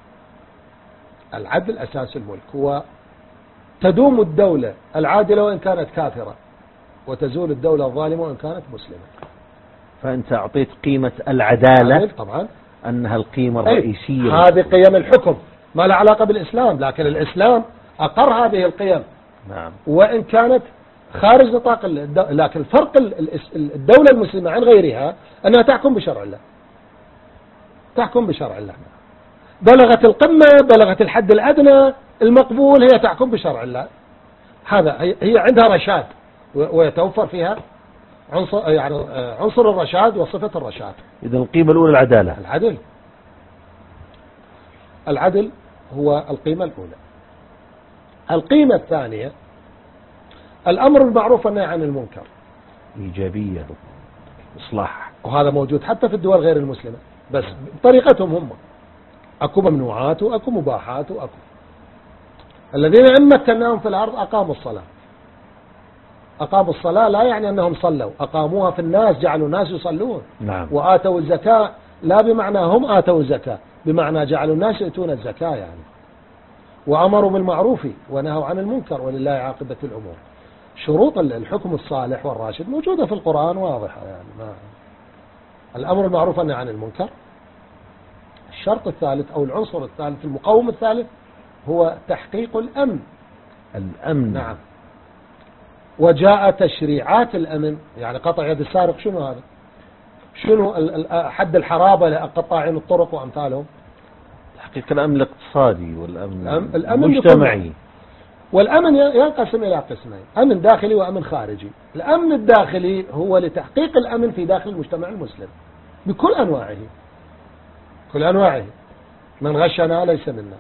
العدل أساس الملك، وتدوم الدولة العادلة وإن كانت كافرة، وتزول الدولة الظالمة وإن كانت مسلمة. فأنت أعطيت قيمة العدالة طبعا أنها القيمة الرئيسية. هذه قيم الحكم ما لها علاقة بالإسلام، لكن الإسلام أقر هذه القيم. نعم. وإن كانت خارج نطاق الدولة، لكن فرق الدولة المسلمة عن غيرها أنها تحكم بشرع الله. تحكم بشرع الله، بلغت القمة، بلغت الحد الأدنى المقبول، هي تحكم بشرع الله. هذا هي عندها رشاد، ويتوفر فيها عنصر يعني عنصر الرشاد وصفة الرشاد. إذا القيمة الأولى العدالة. العدل. العدل هو القيمة الأولى. القيمة الثانية الأمر بالمعروف والنهي عن المنكر. إيجابية، إصلاح. وهذا موجود حتى في الدول غير المسلمة، بس بطريقتهم هم. أكو ممنوعات وأكو مباحات وأكو. الذين إن مكناهم في الأرض أقاموا الصلاة. أقاموا الصلاة لا يعني أنهم صلوا، أقاموها في الناس، جعلوا الناس يصلون. نعم. وآتوا الزكاة لا بمعنى هم آتوا الزكاة، بمعنى جعلوا الناس يأتون الزكاة يعني. وأمروا بالمعروف ونهوا عن المنكر ولله عاقبة الأمور. شروط الحكم الصالح والراشد موجودة في القرآن واضحة يعني. ما الأمر المعروف والنهي عن المنكر. الشرط الثالث أو العنصر الثالث المقوم الثالث هو تحقيق الأمن. الأمن. نعم. وجاء تشريعات الأمن، يعني قطع يد السارق شنو هذا؟ شنو حد الحرابة لقطاعين الطرق وأمثالهم؟ تحقيق الأمن الاقتصادي والأمن الأمن المجتمعي. والأمن ينقسم إلى قسمين، أمن داخلي وأمن خارجي. الأمن الداخلي هو لتحقيق الأمن في داخل المجتمع المسلم بكل أنواعه، كل أنواعه. من غشنا ليس منا،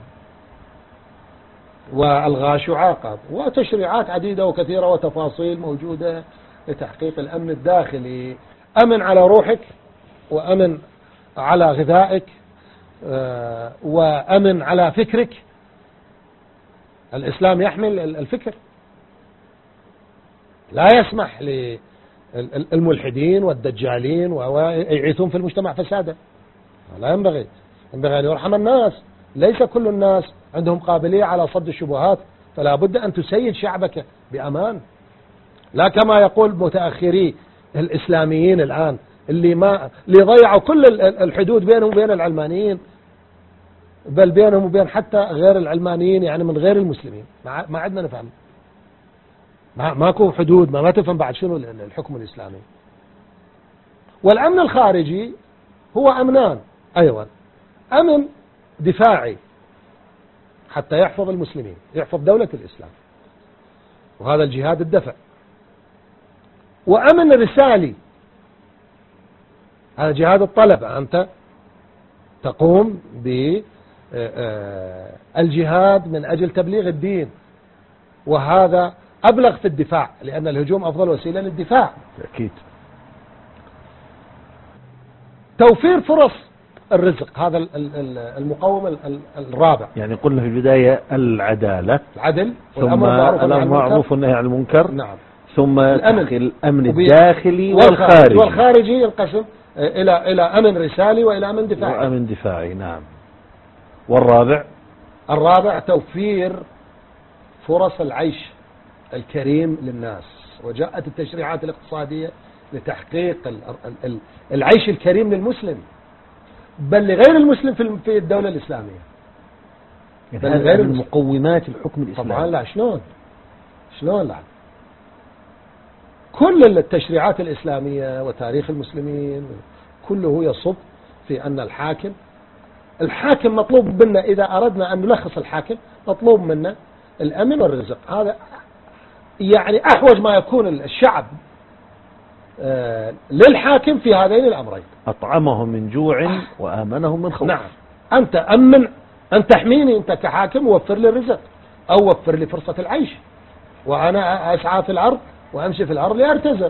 والغاش يعاقب، وتشريعات عديدة وكثيرة وتفاصيل موجودة لتحقيق الأمن الداخلي. أمن على روحك، وأمن على غذائك، وأمن على فكرك. الإسلام يحمل الفكر، لا يسمح للملحدين والدجالين ويعيثون في المجتمع فسادا، لا ينبغي. ينبغي أن يرحم الناس. ليس كل الناس عندهم قابلية على صد الشبهات، فلا بد أن تسيد شعبك بأمان، لا كما يقول متأخري الإسلاميين الآن اللي ما اللي ضيعوا كل الحدود بينهم وبين العلمانيين، بل بينهم وبين حتى غير العلمانيين، يعني من غير المسلمين. ما عندنا نفهم، ما ماكو حدود، ما ما تفهم بعد شنو الحكم الإسلامي. والأمن الخارجي هو أمنان أيضا، أمن دفاعي حتى يحفظ المسلمين، يحفظ دولة الإسلام، وهذا الجهاد الدفع. وأمن رسالي، هذا جهاد الطلب، أنت تقوم بالجهاد من أجل تبليغ الدين، وهذا أبلغ في الدفاع، لأن الهجوم أفضل وسيلة للدفاع. أكيد. توفير فرص الرزق، هذا المقوم الرابع. يعني قلنا في البداية العدالة، العدل، ثم الأمر معروف والنهي عن المنكر، نعم، ثم الأمن, الأمن الداخلي والخارجي. والخارجي ينقسم إلى إلى أمن رسالي وإلى أمن دفاعي. وأمن دفاعي، نعم. والرابع الرابع توفير فرص العيش الكريم للناس. وجاءت التشريعات الاقتصادية لتحقيق العيش الكريم للمسلم، بل لغير المسلم في الدولة الإسلامية. بل غير المقومات الحكم الإسلامي. طبعا لا، شلون شلون لا كل التشريعات الإسلامية وتاريخ المسلمين كله يصب في أن الحاكم الحاكم مطلوب منا، إذا أردنا أن نلخص الحاكم مطلوب منا الأمن والرزق. هذا يعني أحوج ما يكون الشعب للحاكم في هذين الأمرين. أطعمهم من جوع وآمنهم من خوف. نعم. أنت أمن، أنت تحميني أنت كحاكم، وفر لي الرزق أو وفر لي فرصة العيش، وأنا أسعى في الأرض وأمشي في الأرض لأرتزق.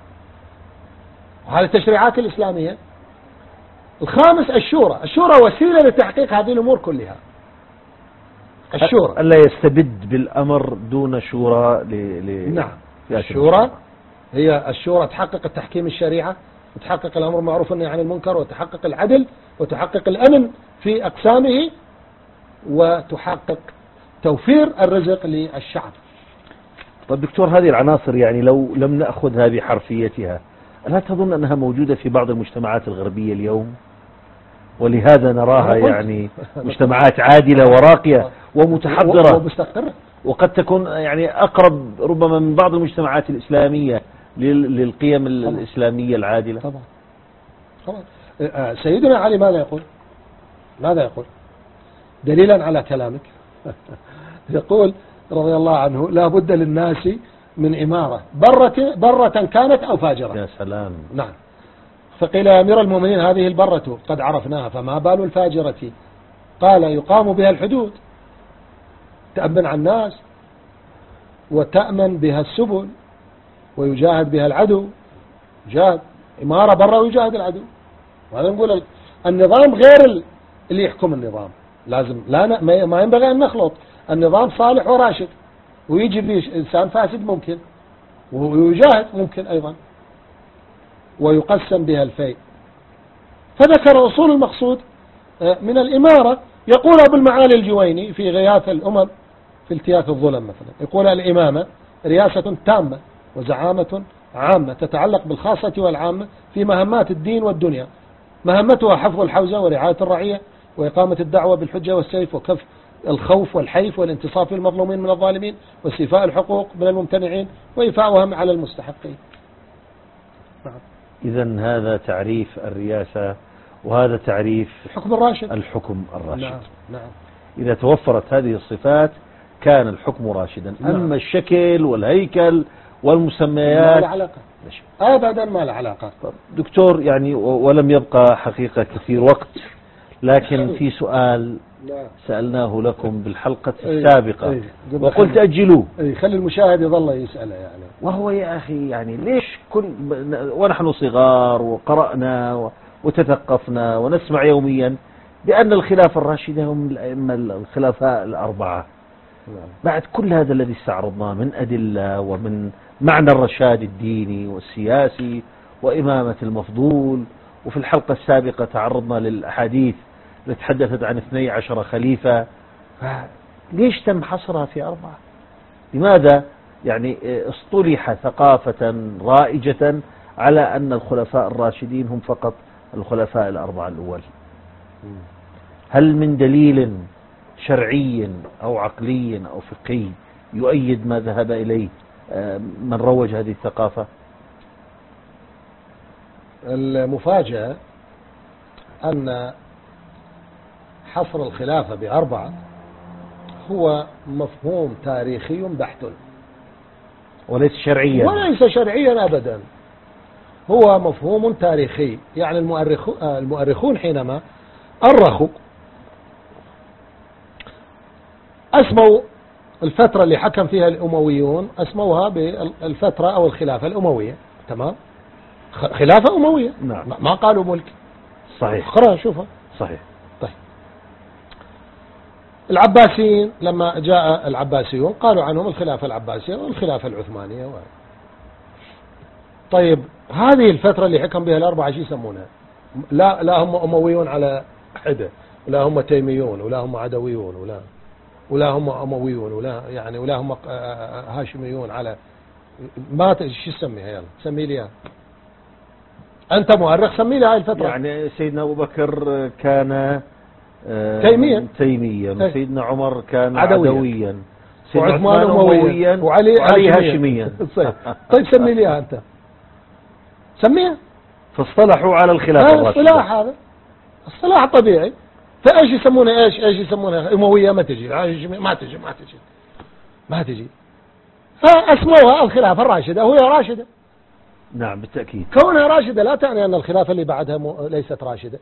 وهذه التشريعات الإسلامية. الخامس الشورى. الشورى وسيلة لتحقيق هذه الأمور كلها. الشورى ألا يستبد بالأمر دون شورى ل... ل... نعم. الشورى هي الشورى تحقق التحكيم الشريعة، وتحقق الأمر المعروف والنهي عن المنكر، وتحقق العدل، وتحقق الأمن في أقسامه، وتحقق توفير الرزق للشعب. طيب دكتور، هذه العناصر يعني لو لم نأخذها بحرفيتها، ألا تظن أنها موجودة في بعض المجتمعات الغربية اليوم؟ ولهذا نراها يعني مجتمعات عادلة وراقية ومتحضرة ومستقرة، وقد تكون يعني أقرب ربما من بعض المجتمعات الإسلامية للقيم الإسلامية العادلة. طبعا طبعا. سيدنا علي ماذا يقول؟ ماذا يقول دليلا على كلامك؟ يقول رضي الله عنه: لا بد للناس من إمارة برة, برة كانت أو فاجرة. يا سلام. نعم. فقيل يا أمير المؤمنين هذه البرة قد عرفناها، فما بال الفاجرة؟ قال: يقام بها الحدود، تأمن على الناس، وتأمن بها السبل، ويجاهد بها العدو. جاهد إمارة برة ويجاهد العدو. وهذا نقول النظام غير اللي يحكم النظام. لازم لا ما ينبغي أن نخلط النظام صالح وراشد ويجي به إنسان فاسد ممكن. ويجاهد ممكن أيضا، ويقسم بها الفيء. فذكر أصول المقصود من الإمارة. يقول أبو المعالي الجويني في غياث الأمم في التياث الظلم مثلا، يقول الإمامة رياسة تامة وزعامة عامة تتعلق بالخاصة والعامة في مهمات الدين والدنيا. مهمتها حفظ الحوزة ورعاية الرعية وإقامة الدعوة بالحجة والسيف وكف الخوف والحيف والانتصاف للمظلومين من الظالمين واستيفاء الحقوق من الممتنعين وإيفاؤهم على المستحقين. إذن هذا تعريف الرياسة، وهذا تعريف الحكم الراشد. الحكم الراشد. نعم. نعم. إذا توفرت هذه الصفات كان الحكم راشدا. نعم. أما الشكل والهيكل والمسميات ما له علاقة أبدا، ما له علاقة. دكتور يعني ولم يبقى حقيقة كثير وقت، لكن في سؤال سألناه لكم بالحلقة السابقة وقلت أجلوه، خلي المشاهد يظل يسأله يعني. وهو يا أخي يعني ليش كل ونحن صغار وقرأنا وتثقفنا ونسمع يوميا بأن الخلافة الراشدة هم الأئمة الخلفاء الأربعة، بعد كل هذا الذي استعرضناه من أدلة ومن معنى الرشاد الديني والسياسي وإمامة المفضول، وفي الحلقة السابقة تعرضنا للأحاديث التي تحدثت عن اثني عشر خليفة، ليش تم حصرها في أربعة؟ لماذا يعني اصطلح ثقافة رائجة على أن الخلفاء الراشدين هم فقط الخلفاء الأربعة الأول؟ هل من دليل شرعي أو عقلي أو فقهي يؤيد ما ذهب إليه من روج هذه الثقافة؟ المفاجأة أن حصر الخلافة بأربعة هو مفهوم تاريخي بحت وليس شرعيا، وليس شرعيا أبدا، هو مفهوم تاريخي. يعني المؤرخون حينما أرخوا أسموا الفترة اللي حكم فيها الأمويون أسموها بالفترة أو الخلافة الأموية. تمام، خلافة أموية. نعم. ما قالوا ملك. صحيح. اقرأ شوفها. صحيح. طيب، العباسيين لما جاء العباسيون قالوا عنهم الخلافة العباسية والخلافة العثمانية و... طيب، هذه الفترة اللي حكم بها الأربعة شو يسمونها؟ لا لا هم أمويون على حدة، ولا هم تيميون، ولا هم عدويون، ولا ولا هم أمويون، ولا يعني ولا هم هاشميون على ما شو تسميها؟ يلا سمي لي. أنت مؤرخ سمي لي هاي الفترة. يعني سيدنا أبو بكر كان تيميا تيميا سيدنا عمر كان عدويا, عدويا. سيدنا عثمان أمويا، وعلي, وعلي هاشميا. طيب سمي لي أنت، سميها. فاصطلحوا على الخلافة الراشدة. اصطلاح، هذا اصطلاح طبيعي. فايش يسمونها؟ ايش ايش يسمونها؟ أموية ما تجي، ما تجي ما تجي ما تجي فاسموها الخلافة الراشدة، وهي راشدة. نعم بالتأكيد. كونها راشدة لا تعني أن الخلافة اللي بعدها ليست راشدة،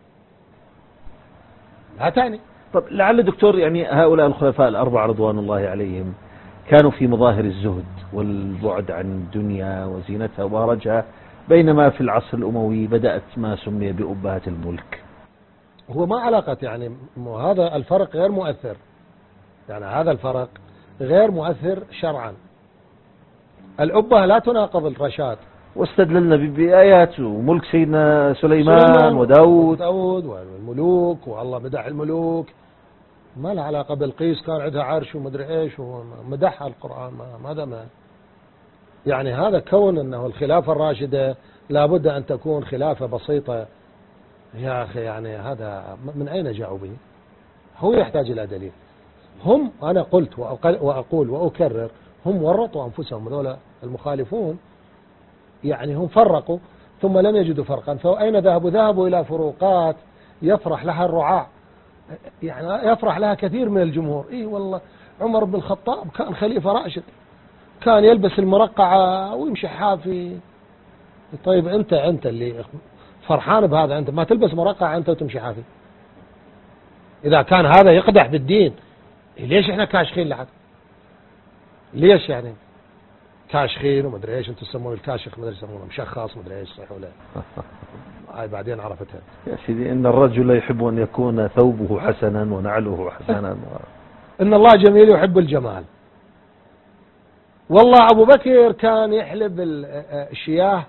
لا تعني. طب لعل دكتور يعني هؤلاء الخلفاء الأربعة رضوان الله عليهم كانوا في مظاهر الزهد والبعد عن الدنيا وزينتها وبهرجها، بينما في العصر الأموي بدأت ما سمي بأبهة الملك. هو ما علاقة يعني، هذا الفرق غير مؤثر، يعني هذا الفرق غير مؤثر شرعا. الأبهة لا تناقض الرشاد. واستدللنا بآيات وملك سيدنا سليمان وداود داود والملوك، والله مدح الملوك، ما له علاقة بالقيس كان عندها عرش ومدري ايش ومدحها القرآن. ماذا ما يعني هذا كون أنه الخلافة الراشدة لابد أن تكون خلافة بسيطة. يا أخي يعني هذا من أين جاءوا به؟ هو يحتاج إلى دليل. هم أنا قلت وأقول وأكرر، هم ورطوا أنفسهم هذول المخالفون، يعني هم فرقوا ثم لم يجدوا فرقا، فأين ذهبوا؟ ذهبوا إلى فروقات يفرح لها الرعاع، يعني يفرح لها كثير من الجمهور. إيه والله عمر بن الخطاب كان خليفة راشد، كان يلبس المرقعة ويمشي حافي. طيب أنت أنت اللي فرحان بهذا، أنت ما تلبس مرقعة أنت وتمشي حافي؟ إذا كان هذا يقدح بالدين، ليش إحنا كاشخين لحد؟ ليش يعني كاشخين ومدري ايش؟ انتم تسمون الكاشخ مدري يسمونه مشخص مدري ايش، صح ولا؟ هاي بعدين عرفتها يا سيدي. ان الرجل يحب ان يكون ثوبه حسنا ونعله حسنا. ان الله جميل يحب الجمال. والله أبو بكر كان يحلب الشياه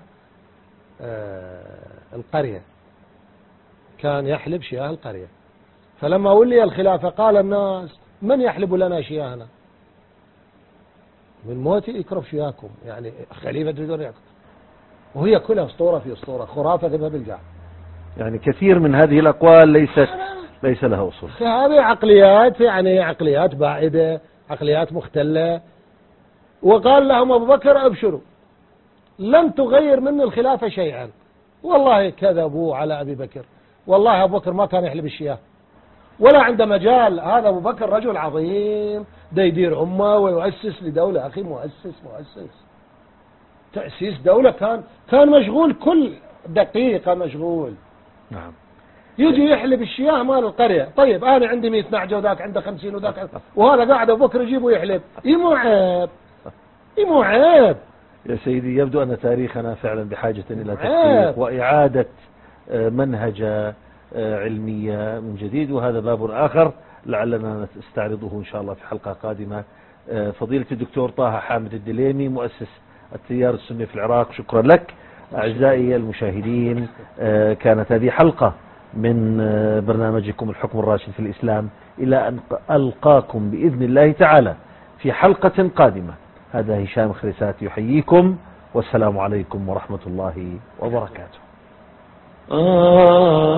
القرية، كان يحلب شياه القرية. فلما ولي الخلافة قال الناس من يحلب لنا شياهنا؟ من موتي يكرف شياكم، يعني خليفة تريدون يأكل، وهي كلها اسطورة في اسطورة، خرافة ذبها بالجاه. يعني كثير من هذه الأقوال ليست ليس لها أصول. هذه عقليات، يعني عقليات بعيدة، عقليات مختلة. وقال لهم أبو بكر أبشروا لن تغير من الخلافة شيئا. والله كذبوا على أبي بكر، والله أبو بكر ما كان يحلب الشياه ولا عنده مجال. هذا أبو بكر رجل عظيم دا يدير أمة ويؤسس لدولة. أخي مؤسس مؤسس تأسيس دولة، كان كان مشغول كل دقيقة مشغول. نعم. يجي يحلب الشياه مال القرية. طيب أنا عندي مئة نعجة وذاك عنده خمسين وذاك، وهذا قاعد أبو بكر يجيبه يحلب. يمو عيب، يمو عيب يا سيدي. يبدو أن تاريخنا فعلا بحاجة إلى تدقيق وإعادة منهجة علمية من جديد، وهذا باب آخر لعلنا نستعرضه إن شاء الله في حلقة قادمة. فضيلة الدكتور طه حامد الدليمي مؤسس التيار السني في العراق، شكرا لك. أعزائي المشاهدين، كانت هذه حلقة من برنامجكم الحكم الراشد في الإسلام، إلى أن ألقاكم بإذن الله تعالى في حلقة قادمة. هذا هشام خريسات يحييكم، والسلام عليكم ورحمة الله وبركاته.